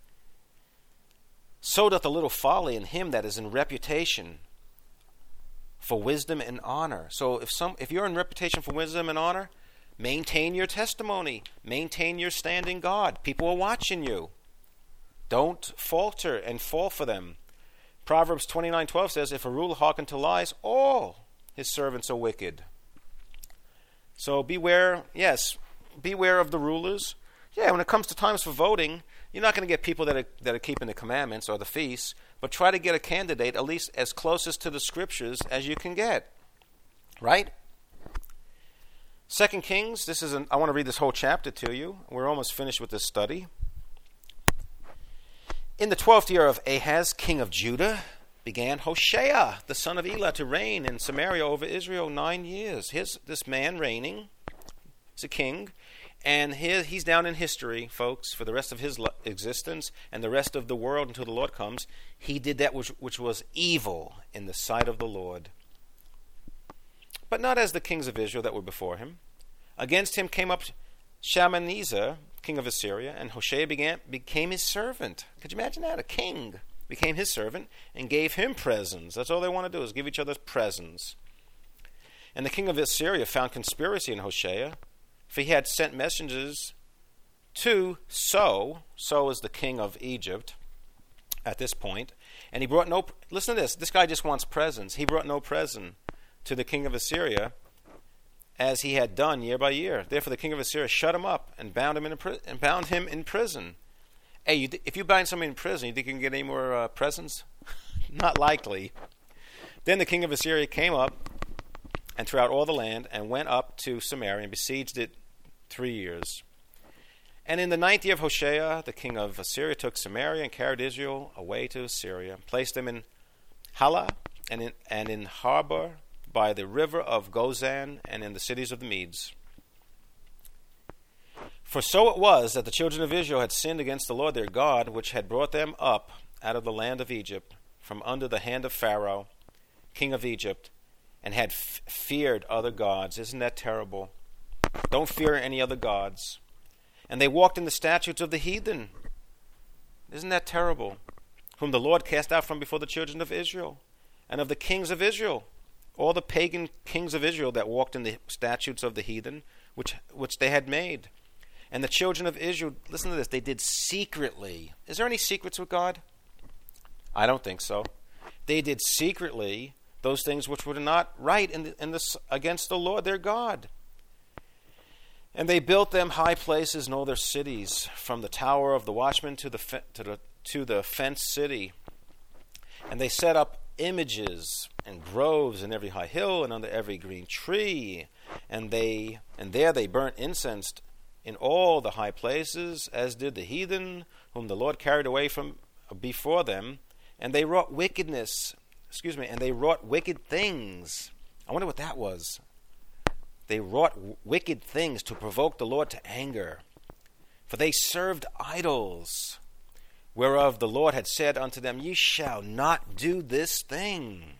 So doth a little folly in him that is in reputation for wisdom and honor. So if some, if you're in reputation for wisdom and honor, maintain your testimony. Maintain your stand in God. People are watching you. Don't falter and fall for them. Proverbs twenty-nine twelve says, if a ruler hearken to lies, all his servants are wicked. So beware, yes, beware of the rulers. Yeah, when it comes to times for voting, you're not going to get people that are, that are keeping the commandments or the feasts, but try to get a candidate at least as closest to the scriptures as you can get. Right? Second Kings, this is an, I want to read this whole chapter to you. We're almost finished with this study. In the twelfth year of Ahaz, king of Judah, began Hoshea, the son of Elah, to reign in Samaria over Israel nine years. Here's this man reigning. He's a king. And here he's down in history, folks, for the rest of his existence and the rest of the world until the Lord comes. He did that which, which was evil in the sight of the Lord. But not as the kings of Israel that were before him. Against him came up Shalmaneser, king of Assyria, and Hoshea began, became his servant. Could you imagine that? A king became his servant and gave him presents. That's all they want to do, is give each other presents. And the king of Assyria found conspiracy in Hoshea, for he had sent messengers to So. So is the king of Egypt at this point. And he brought no, listen to this, this guy just wants presents. He brought no present. to the king of Assyria, as he had done year by year. Therefore the king of Assyria shut him up and bound him in a pri- and bound him in prison. Hey, you th- if you bind somebody in prison, you think you can get any more uh, presents? Not likely. Then the king of Assyria came up and throughout all the land, and went up to Samaria and besieged it three years. And in the ninth year of Hoshea, the king of Assyria took Samaria and carried Israel away to Assyria, placed them in Halah and in, and in Harbor by the river of Gozan, and in the cities of the Medes. For so it was that the children of Israel had sinned against the Lord their God, which had brought them up out of the land of Egypt, from under the hand of Pharaoh, king of Egypt, and had f- feared other gods. Isn't that terrible? Don't fear any other gods. And they walked in the statutes of the heathen. Isn't that terrible? Whom the Lord cast out from before the children of Israel, and of the kings of Israel, all the pagan kings of Israel that walked in the statutes of the heathen, which which they had made. And the children of Israel, listen to this, they did secretly. Is there any secrets with God? I don't think so. They did secretly those things which were not right in the, in the, against the Lord their God. And they built them high places in all their cities, from the tower of the watchman to the fe- to the to the fenced city. And they set up images and groves in every high hill and under every green tree. And they and there they burnt incense in all the high places, as did the heathen, whom the Lord carried away from before them. And they wrought wickedness. Excuse me, and they wrought wicked things. I wonder what that was. They wrought w- wicked things to provoke the Lord to anger. For they served idols, whereof the Lord had said unto them, Ye shall not do this thing.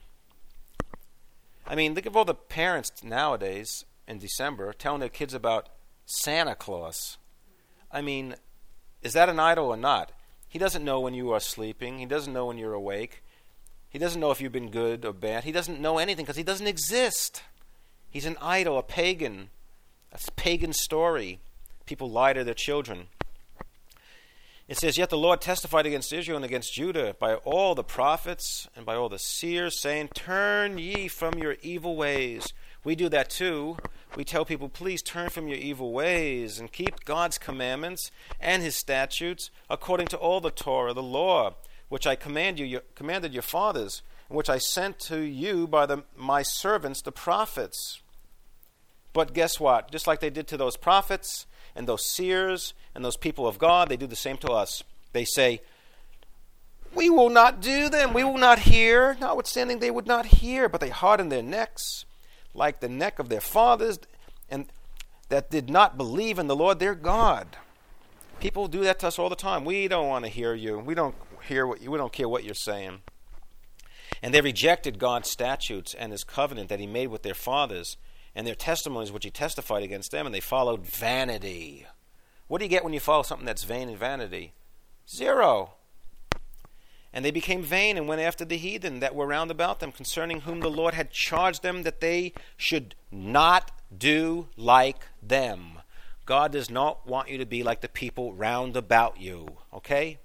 I mean, think of all the parents nowadays in December telling their kids about Santa Claus. I mean, is that an idol or not? He doesn't know when you are sleeping. He doesn't know when you're awake. He doesn't know if you've been good or bad. He doesn't know anything because he doesn't exist. He's an idol, a pagan. A pagan story. People lie to their children. It says, Yet the Lord testified against Israel and against Judah by all the prophets and by all the seers, saying, Turn ye from your evil ways. We do that too. We tell people, please turn from your evil ways and keep God's commandments and his statutes according to all the Torah, the law, which I command you, your, commanded your fathers, and which I sent to you by the, my servants, the prophets. But guess what? Just like they did to those prophets and those seers and those people of God, they do the same to us. They say, we will not do them. We will not hear. Notwithstanding, they would not hear, but they hardened their necks like the neck of their fathers, and that did not believe in the Lord their God. People do that to us all the time. We don't want to hear you. We don't hear what you, we don't care what you're saying. And they rejected God's statutes and his covenant that he made with their fathers, and their testimonies which he testified against them, and they followed vanity. What do you get when you follow something that's vain and vanity? Zero. And they became vain and went after the heathen that were round about them, concerning whom the Lord had charged them that they should not do like them. God does not want you to be like the people round about you, okay?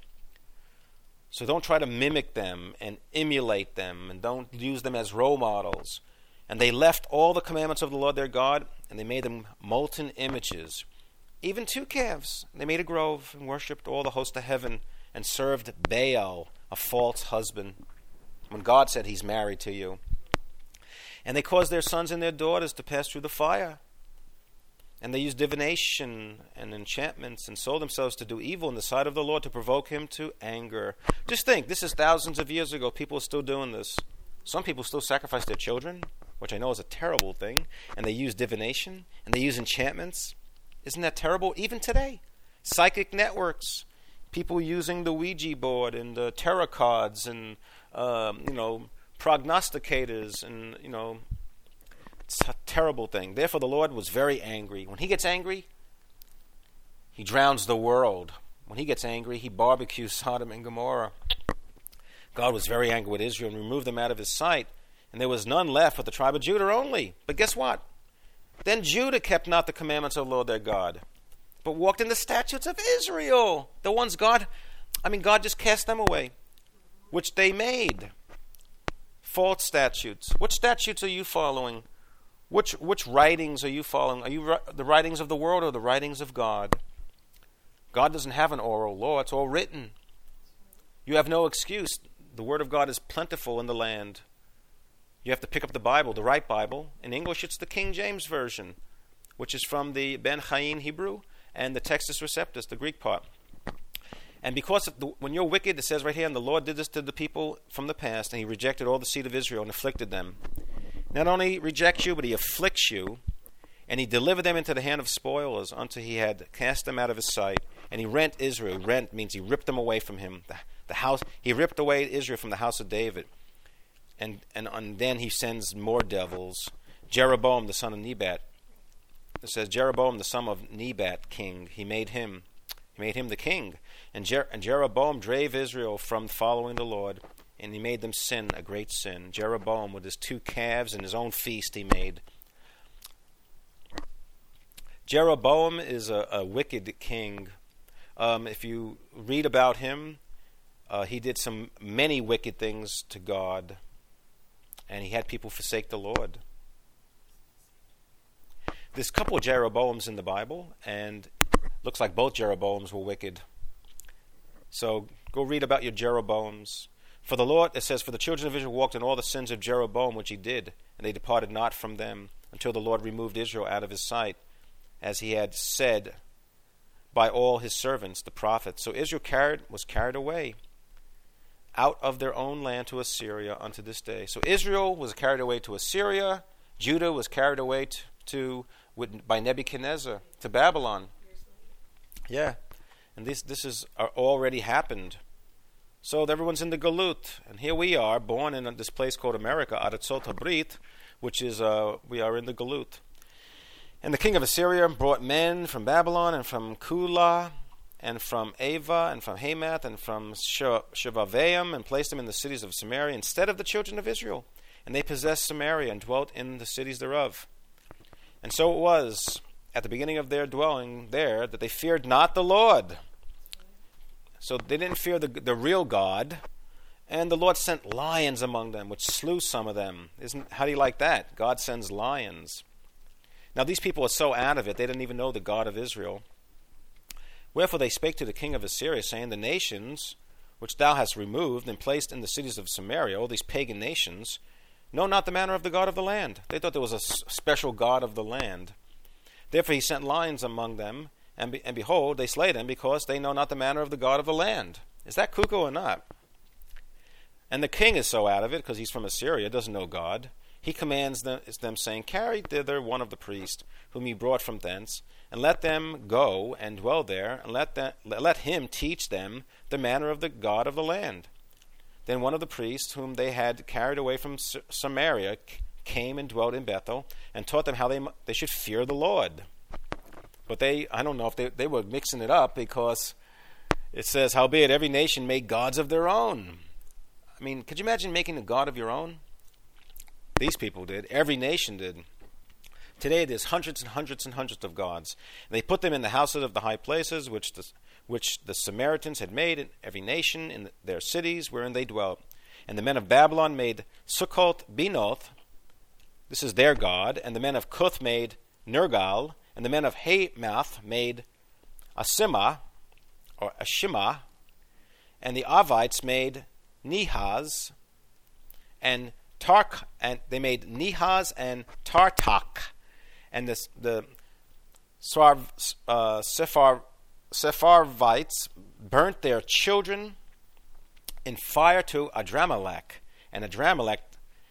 So don't try to mimic them and emulate them, and don't use them as role models. And they left all the commandments of the Lord their God, and they made them molten images, even two calves. They made a grove and worshipped all the host of heaven, and served Baal, a false husband, when God said he's married to you. And they caused their sons and their daughters to pass through the fire. And they used divination and enchantments, and sold themselves to do evil in the sight of the Lord, to provoke him to anger. Just think, this is thousands of years ago. People are still doing this. Some people still sacrifice their children, which I know is a terrible thing. And they use divination, and they use enchantments. Isn't that terrible? Even today. Psychic networks. People using the Ouija board and the tarot cards and, um, you know, prognosticators and, you know, it's a terrible thing. Therefore the Lord was very angry. When he gets angry, he drowns the world. When he gets angry, he barbecues Sodom and Gomorrah. God was very angry with Israel and removed them out of his sight. And there was none left but the tribe of Judah only. But guess what? Then Judah kept not the commandments of the Lord their God, but walked in the statutes of Israel, the ones God, I mean, God just cast them away, which they made. false statutes. Which statutes are you following? Which which writings are you following? Are you ri- the writings of the world or the writings of God? God doesn't have an oral law. It's all written. You have no excuse. The Word of God is plentiful in the land. You have to pick up the Bible, the right Bible. In English, it's the King James Version, which is from the Ben Chaim Hebrew, and the Textus Receptus, the Greek part. And because of the, when you're wicked, it says right here, and the Lord did this to the people from the past, and he rejected all the seed of Israel and afflicted them. Not only rejects you, but he afflicts you, and he delivered them into the hand of spoilers until he had cast them out of his sight. And he rent Israel. Rent means he ripped them away from him. The, the house he ripped away Israel from the house of David. And, and and then he sends more devils. Jeroboam, the son of Nebat. It says Jeroboam, the son of Nebat, king. He made him. He made him the king. And, Jer- and Jeroboam drave Israel from following the Lord, and he made them sin a great sin. Jeroboam, with his two calves and his own feast, he made. Jeroboam is a, a wicked king. Um, if you read about him, uh, he did some many wicked things to God, and he had people forsake the Lord. There's a couple of Jeroboams in the Bible, and looks like both Jeroboams were wicked. So go read about your Jeroboams. For the Lord, it says, for the children of Israel walked in all the sins of Jeroboam which he did, and they departed not from them, until the Lord removed Israel out of his sight, as he had said by all his servants, the prophets. So Israel carried, was carried away out of their own land to Assyria unto this day. So Israel was carried away to Assyria. Judah was carried away to, to with, by Nebuchadnezzar to Babylon. Yeah, and this this has already happened. So everyone's in the Galut, and here we are, born in this place called America, Aratzot Habrit, which is uh, we are in the Galut. And the king of Assyria brought men from Babylon and from Kula and from Ava and from Hamath and from Shevavaim and placed them in the cities of Samaria instead of the children of Israel. And they possessed Samaria and dwelt in the cities thereof. And so it was at the beginning of their dwelling there that they feared not the Lord. So they didn't fear the, the real God. And the Lord sent lions among them, which slew some of them. Isn't how do you like that? God sends lions. Now these people are so out of it, they didn't even know the God of Israel. Wherefore they spake to the king of Assyria, saying, the nations which thou hast removed and placed in the cities of Samaria, all these pagan nations, know not the manner of the God of the land. They thought there was a special God of the land. Therefore he sent lions among them, and, be, and behold, they slay them, because they know not the manner of the God of the land. Is that cuckoo or not? And the king is so out of it, because he's from Assyria, doesn't know God. He commands them, them, saying, carry thither one of the priests, whom he brought from thence, and let them go and dwell there, and let, them, let him teach them the manner of the God of the land. Then one of the priests, whom they had carried away from Samaria, came and dwelt in Bethel, and taught them how they they should fear the Lord. But they, I don't know if they, they were mixing it up, because it says, howbeit every nation made gods of their own. I mean, could you imagine making a god of your own? These people did. Every nation did. Today there's hundreds and hundreds and hundreds of gods. And they put them in the houses of the high places, which the, which the Samaritans had made in every nation in their cities wherein they dwelt. And the men of Babylon made Succoth Benoth. This is their god. And the men of Cuth made Nergal. And the men of Hamath made Asima, or Ashima. And the Avites made Nihaz. And Tark, and they made Nihaz and Tartak, and this, the Swarv, uh, Sephar, Sepharvites burnt their children in fire to Adramelech, and Adramelech,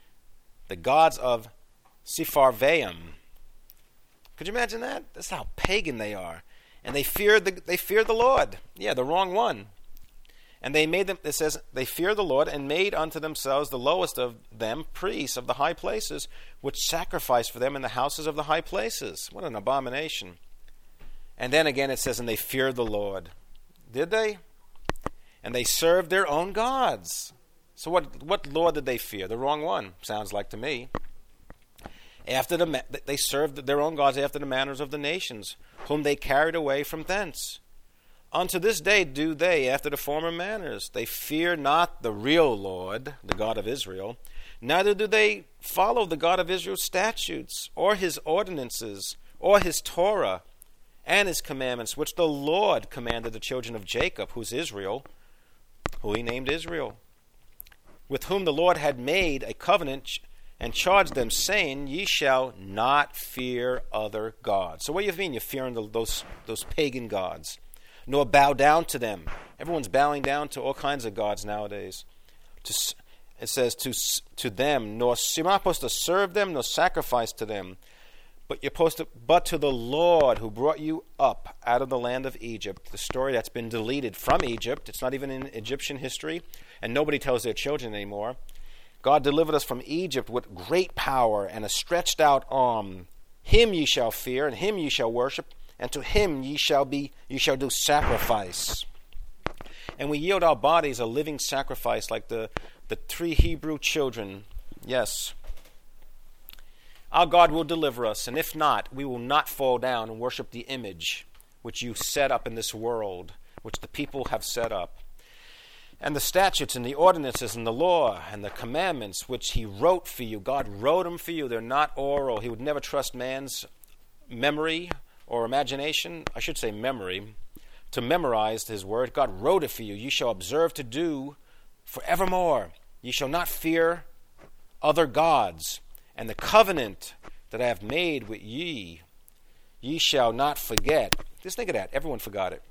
the gods of Sepharvaim. Could you imagine that? That's how pagan they are, and they feared the they feared the Lord. Yeah, the wrong one. And they made them, it says, they feared the Lord, and made unto themselves the lowest of them priests of the high places, which sacrificed for them in the houses of the high places. What an abomination. And then again it says, and they feared the Lord. Did they? And they served their own gods. So what what Lord did they fear? The wrong one, sounds like to me. After the they served their own gods after the manners of the nations, whom they carried away from thence. Unto this day do they after the former manners. They fear not the real Lord, the God of Israel, Neither do they follow the God of Israel's statutes, or his ordinances, or his Torah, and his commandments, which the Lord commanded the children of Jacob, who's Israel, who he named Israel, with whom the Lord had made a covenant and charged them, saying, Ye shall not fear other gods. So what do you mean you're fearing the, those, those pagan gods? Nor bow down to them. Everyone's bowing down to all kinds of gods nowadays. To, it says to, to them, nor you're not supposed to serve them, nor sacrifice to them. But you're supposed to, but to the Lord who brought you up out of the land of Egypt. The story that's been deleted from Egypt. It's not even in Egyptian history, and nobody tells their children anymore. God delivered us from Egypt with great power and a stretched out arm. Him ye shall fear, and him ye shall worship, and to him ye shall be ye shall do sacrifice. And we yield our bodies a living sacrifice, like the, the three Hebrew children. Yes. Our God will deliver us, and if not, we will not fall down and worship the image which you set up in this world, which the people have set up. And the statutes and the ordinances and the law and the commandments which he wrote for you. God wrote them for you. They're not oral. He would never trust man's memory or imagination. I should say memory. To memorize his word. God wrote it for you. You shall observe to do forevermore. You shall not fear other gods. And the covenant that I have made with ye, ye shall not forget. Just think of that. Everyone forgot it.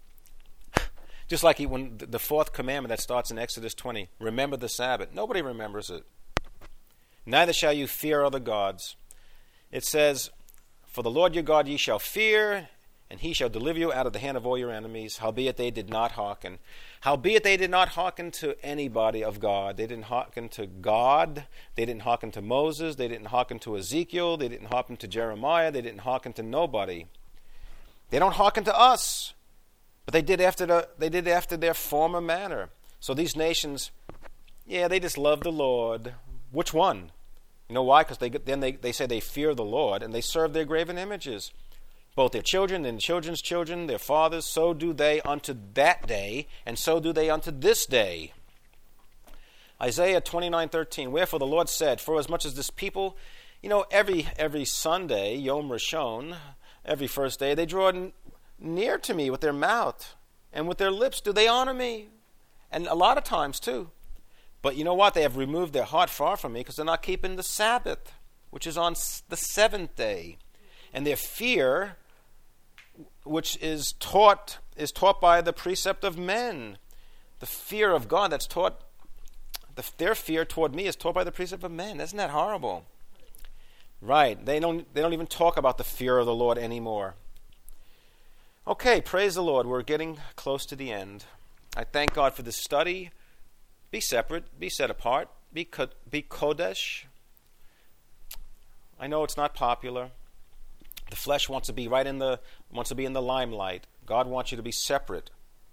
Just like he, when the fourth commandment that starts in Exodus twenty, remember the Sabbath. Nobody remembers it. Neither shall you fear other gods. It says, For the Lord your God ye shall fear, and he shall deliver you out of the hand of all your enemies. Howbeit they did not hearken. Howbeit they did not hearken to anybody of God. They didn't hearken to God. They didn't hearken to Moses. They didn't hearken to Ezekiel. They didn't hearken to Jeremiah. They didn't hearken to nobody. They don't hearken to us. But they did after the they did after their former manner. So these nations, yeah, they just love the Lord. Which one? You know why? Because they then they, they say they fear the Lord, and they serve their graven images. Both their children and children's children, their fathers, so do they unto that day, and so do they unto this day. Isaiah twenty-nine thirteen. Wherefore the Lord said, For as much as this people, you know, every every Sunday, Yom Rishon, every first day, they draw n- near to me with their mouth, and with their lips do they honor me. And a lot of times too. But you know what? They have removed their heart far from me, because they're not keeping the Sabbath, which is on the seventh day. And their fear, which is taught is taught by the precept of men. The fear of God that's taught, the, their fear toward me is taught by the precept of men. Isn't that horrible? Right. They don't, they don't even talk about the fear of the Lord anymore. Okay, praise the Lord. We're getting close to the end. I thank God for this study. Be separate. Be set apart. Be, be Kodesh. I know it's not popular. The flesh wants to be right in the wants to be in the limelight. God wants you to be separate.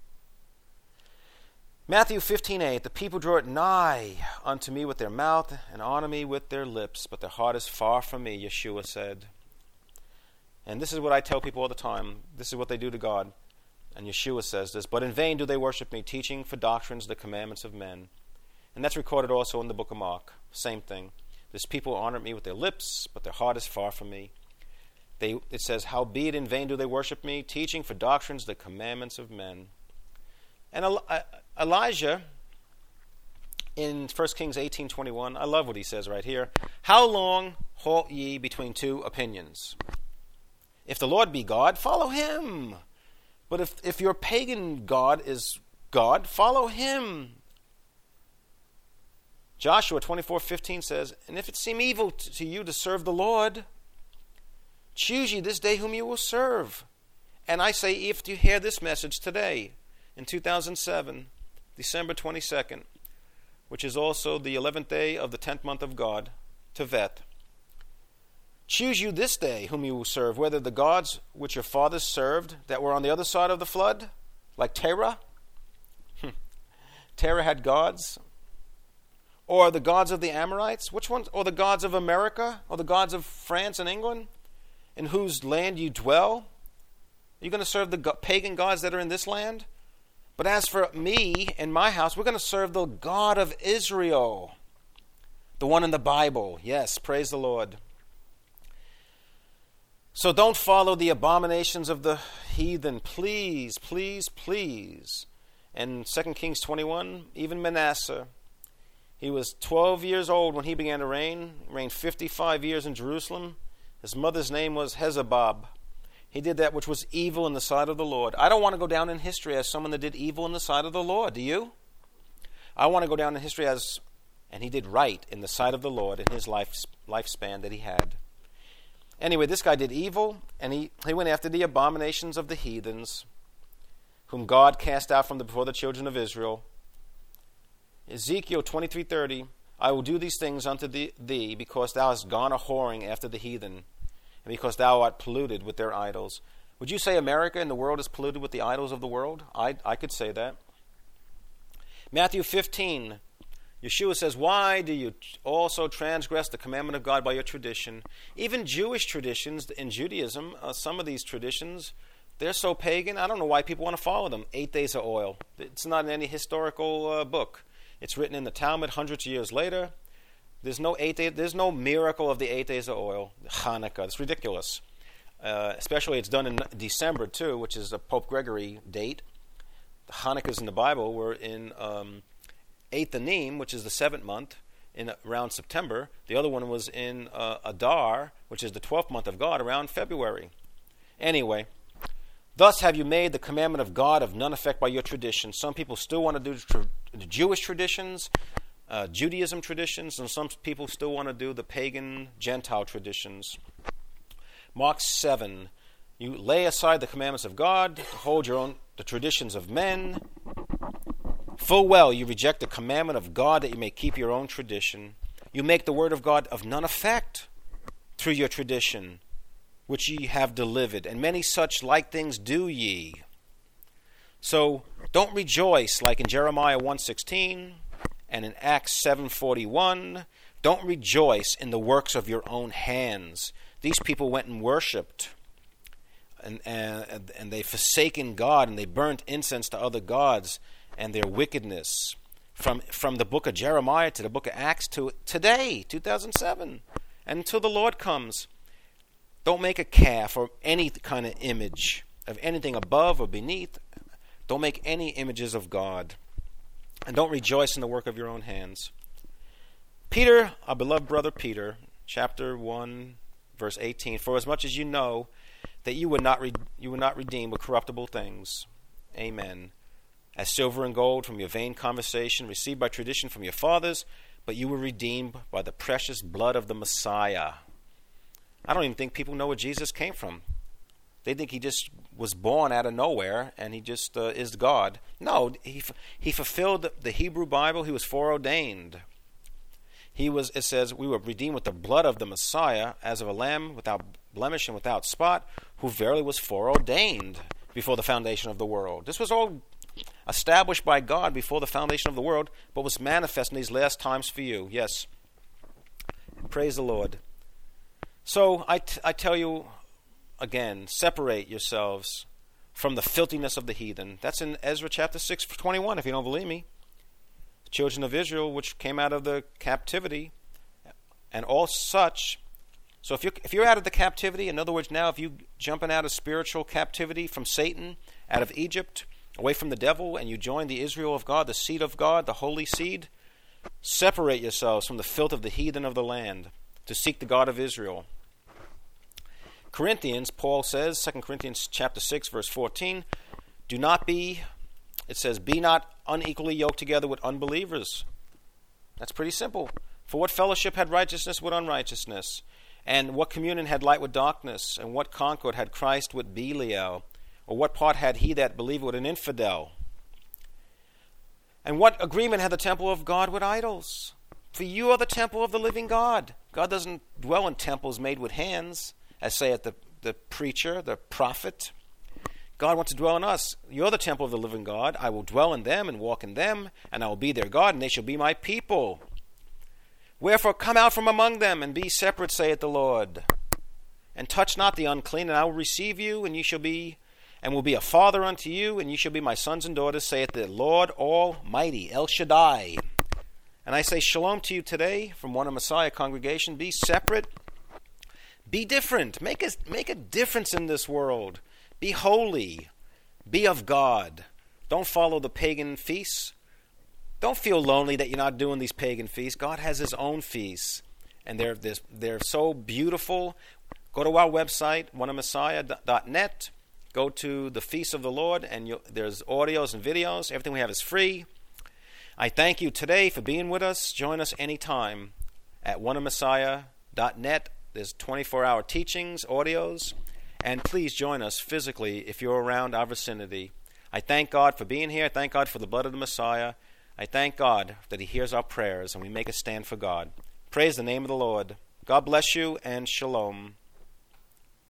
Matthew fifteen eight. The people draw it nigh unto me with their mouth and honor me with their lips, but their heart is far from me, Yeshua said. And this is what I tell people all the time. This is what they do to God. And Yeshua says this, But in vain do they worship me, teaching for doctrines the commandments of men. And that's recorded also in the book of Mark. Same thing. This people honor me with their lips, but their heart is far from me. They, it says, Howbeit in vain do they worship me, teaching for doctrines the commandments of men. And Elijah, in First Kings eighteen twenty-one, I love what he says right here. How long halt ye between two opinions? If the Lord be God, follow him. But if, if your pagan God is God, follow him. Joshua twenty-four fifteen says, And if it seem evil to you to serve the Lord, choose ye this day whom you will serve. And I say, if you hear this message today, in two thousand seven, December twenty-second, which is also the eleventh day of the tenth month of God, Tevet, choose you this day whom you will serve, whether the gods which your fathers served that were on the other side of the flood, like Terah. Terah had gods. Or the gods of the Amorites. Which ones? Or the gods of America? Or the gods of France and England? In whose land you dwell? Are you going to serve the pagan gods that are in this land? But as for me and my house, we're going to serve the God of Israel. The one in the Bible. Yes, praise the Lord. So don't follow the abominations of the heathen. Please, please, please. And Second Kings twenty-one, even Manasseh, he was twelve years old when he began to reign, reigned fifty-five years in Jerusalem. His mother's name was Hezabab. He did that which was evil in the sight of the Lord. I don't want to go down in history as someone that did evil in the sight of the Lord. Do you? I want to go down in history as, and he did right in the sight of the Lord in his life, lifespan that he had. Anyway, this guy did evil, and he, he went after the abominations of the heathens, whom God cast out from the, before the children of Israel. Ezekiel twenty-three thirty, I will do these things unto thee, thee because thou hast gone a whoring after the heathen, and because thou art polluted with their idols. Would you say America and the world is polluted with the idols of the world? I, I could say that. Matthew fifteen, Yeshua says, why do you also transgress the commandment of God by your tradition? Even Jewish traditions in Judaism, uh, some of these traditions, they're so pagan, I don't know why people want to follow them. Eight days of oil. It's not in any historical uh, book. It's written in the Talmud hundreds of years later. There's no eight day, there's no miracle of the eight days of oil. Hanukkah, it's ridiculous. Uh, especially it's done in December too, which is a Pope Gregory date. The Hanukkahs in the Bible were in um, eighth Anim, which is the seventh month, in around September. The other one was in uh, Adar, which is the twelfth month of God, around February. Anyway, thus have you made the commandment of God of none effect by your tradition. Some people still want to do tra- the Jewish traditions, uh, Judaism traditions, and some people still want to do the pagan Gentile traditions. Mark seven, you lay aside the commandments of God to hold your own the traditions of men. Full well you reject the commandment of God that you may keep your own tradition. You make the word of God of none effect through your tradition, which ye have delivered, and many such like things do ye. So don't rejoice like in Jeremiah one sixteen and in Acts seven forty-one. Don't rejoice in the works of your own hands. These people went and worshipped, and, and, and they forsaken God, and they burnt incense to other gods, and their wickedness. From, from the book of Jeremiah to the book of Acts to today, two thousand seven, and until the Lord comes. Don't make a calf or any kind of image of anything above or beneath. Don't make any images of God. And don't rejoice in the work of your own hands. Peter, our beloved brother Peter, chapter one, verse eighteen, for as much as you know that you would not re- you would not redeem with corruptible things, amen, as silver and gold from your vain conversation received by tradition from your fathers, but you were redeemed by the precious blood of the Messiah. I don't even think people know where Jesus came from. They think he just was born out of nowhere and he just uh, is God. No, he he fulfilled the Hebrew Bible. He was foreordained. He was, it says, we were redeemed with the blood of the Messiah as of a lamb without blemish and without spot, who verily was foreordained before the foundation of the world. This was all established by God before the foundation of the world, but was manifest in these last times for you. Yes. Praise the Lord. So I, t- I tell you again, separate yourselves from the filthiness of the heathen. That's in Ezra chapter six, twenty-one, if you don't believe me. The children of Israel, which came out of the captivity, and all such. So if you're, if you're out of the captivity, in other words, now if you're jumping out of spiritual captivity from Satan, out of Egypt, away from the devil, and you join the Israel of God, the seed of God, the holy seed, separate yourselves from the filth of the heathen of the land to seek the God of Israel. Corinthians, Paul says, Second Corinthians chapter six, verse fourteen, do not be, it says, be not unequally yoked together with unbelievers. That's pretty simple. For what fellowship had righteousness with unrighteousness? And what communion had light with darkness? And what concord had Christ with Belial? Or what part had he that believed with an infidel? And what agreement had the temple of God with idols? For you are the temple of the living God. God doesn't dwell in temples made with hands, as saith the, the preacher, the prophet. God wants to dwell in us. You're the temple of the living God. I will dwell in them and walk in them, and I will be their God, and they shall be my people. Wherefore come out from among them, and be separate, saith the Lord. And touch not the unclean, and I will receive you, and ye shall be, and will be a father unto you, and ye shall be my sons and daughters, saith the Lord Almighty, El Shaddai. And I say shalom to you today from One Messiah congregation. Be separate. Be different. Make a, make a difference in this world. Be holy. Be of God. Don't follow the pagan feasts. Don't feel lonely that you're not doing these pagan feasts. God has his own feasts. And they're, they're, they're so beautiful. Go to our website, one messiah dot net. Go to the Feast of the Lord, and you'll, there's audios and videos. Everything we have is free. I thank you today for being with us. Join us anytime at one messiah dot net. There's twenty-four hour teachings, audios, and please join us physically if you're around our vicinity. I thank God for being here. I thank God for the blood of the Messiah. I thank God that he hears our prayers and we make a stand for God. Praise the name of the Lord. God bless you and shalom.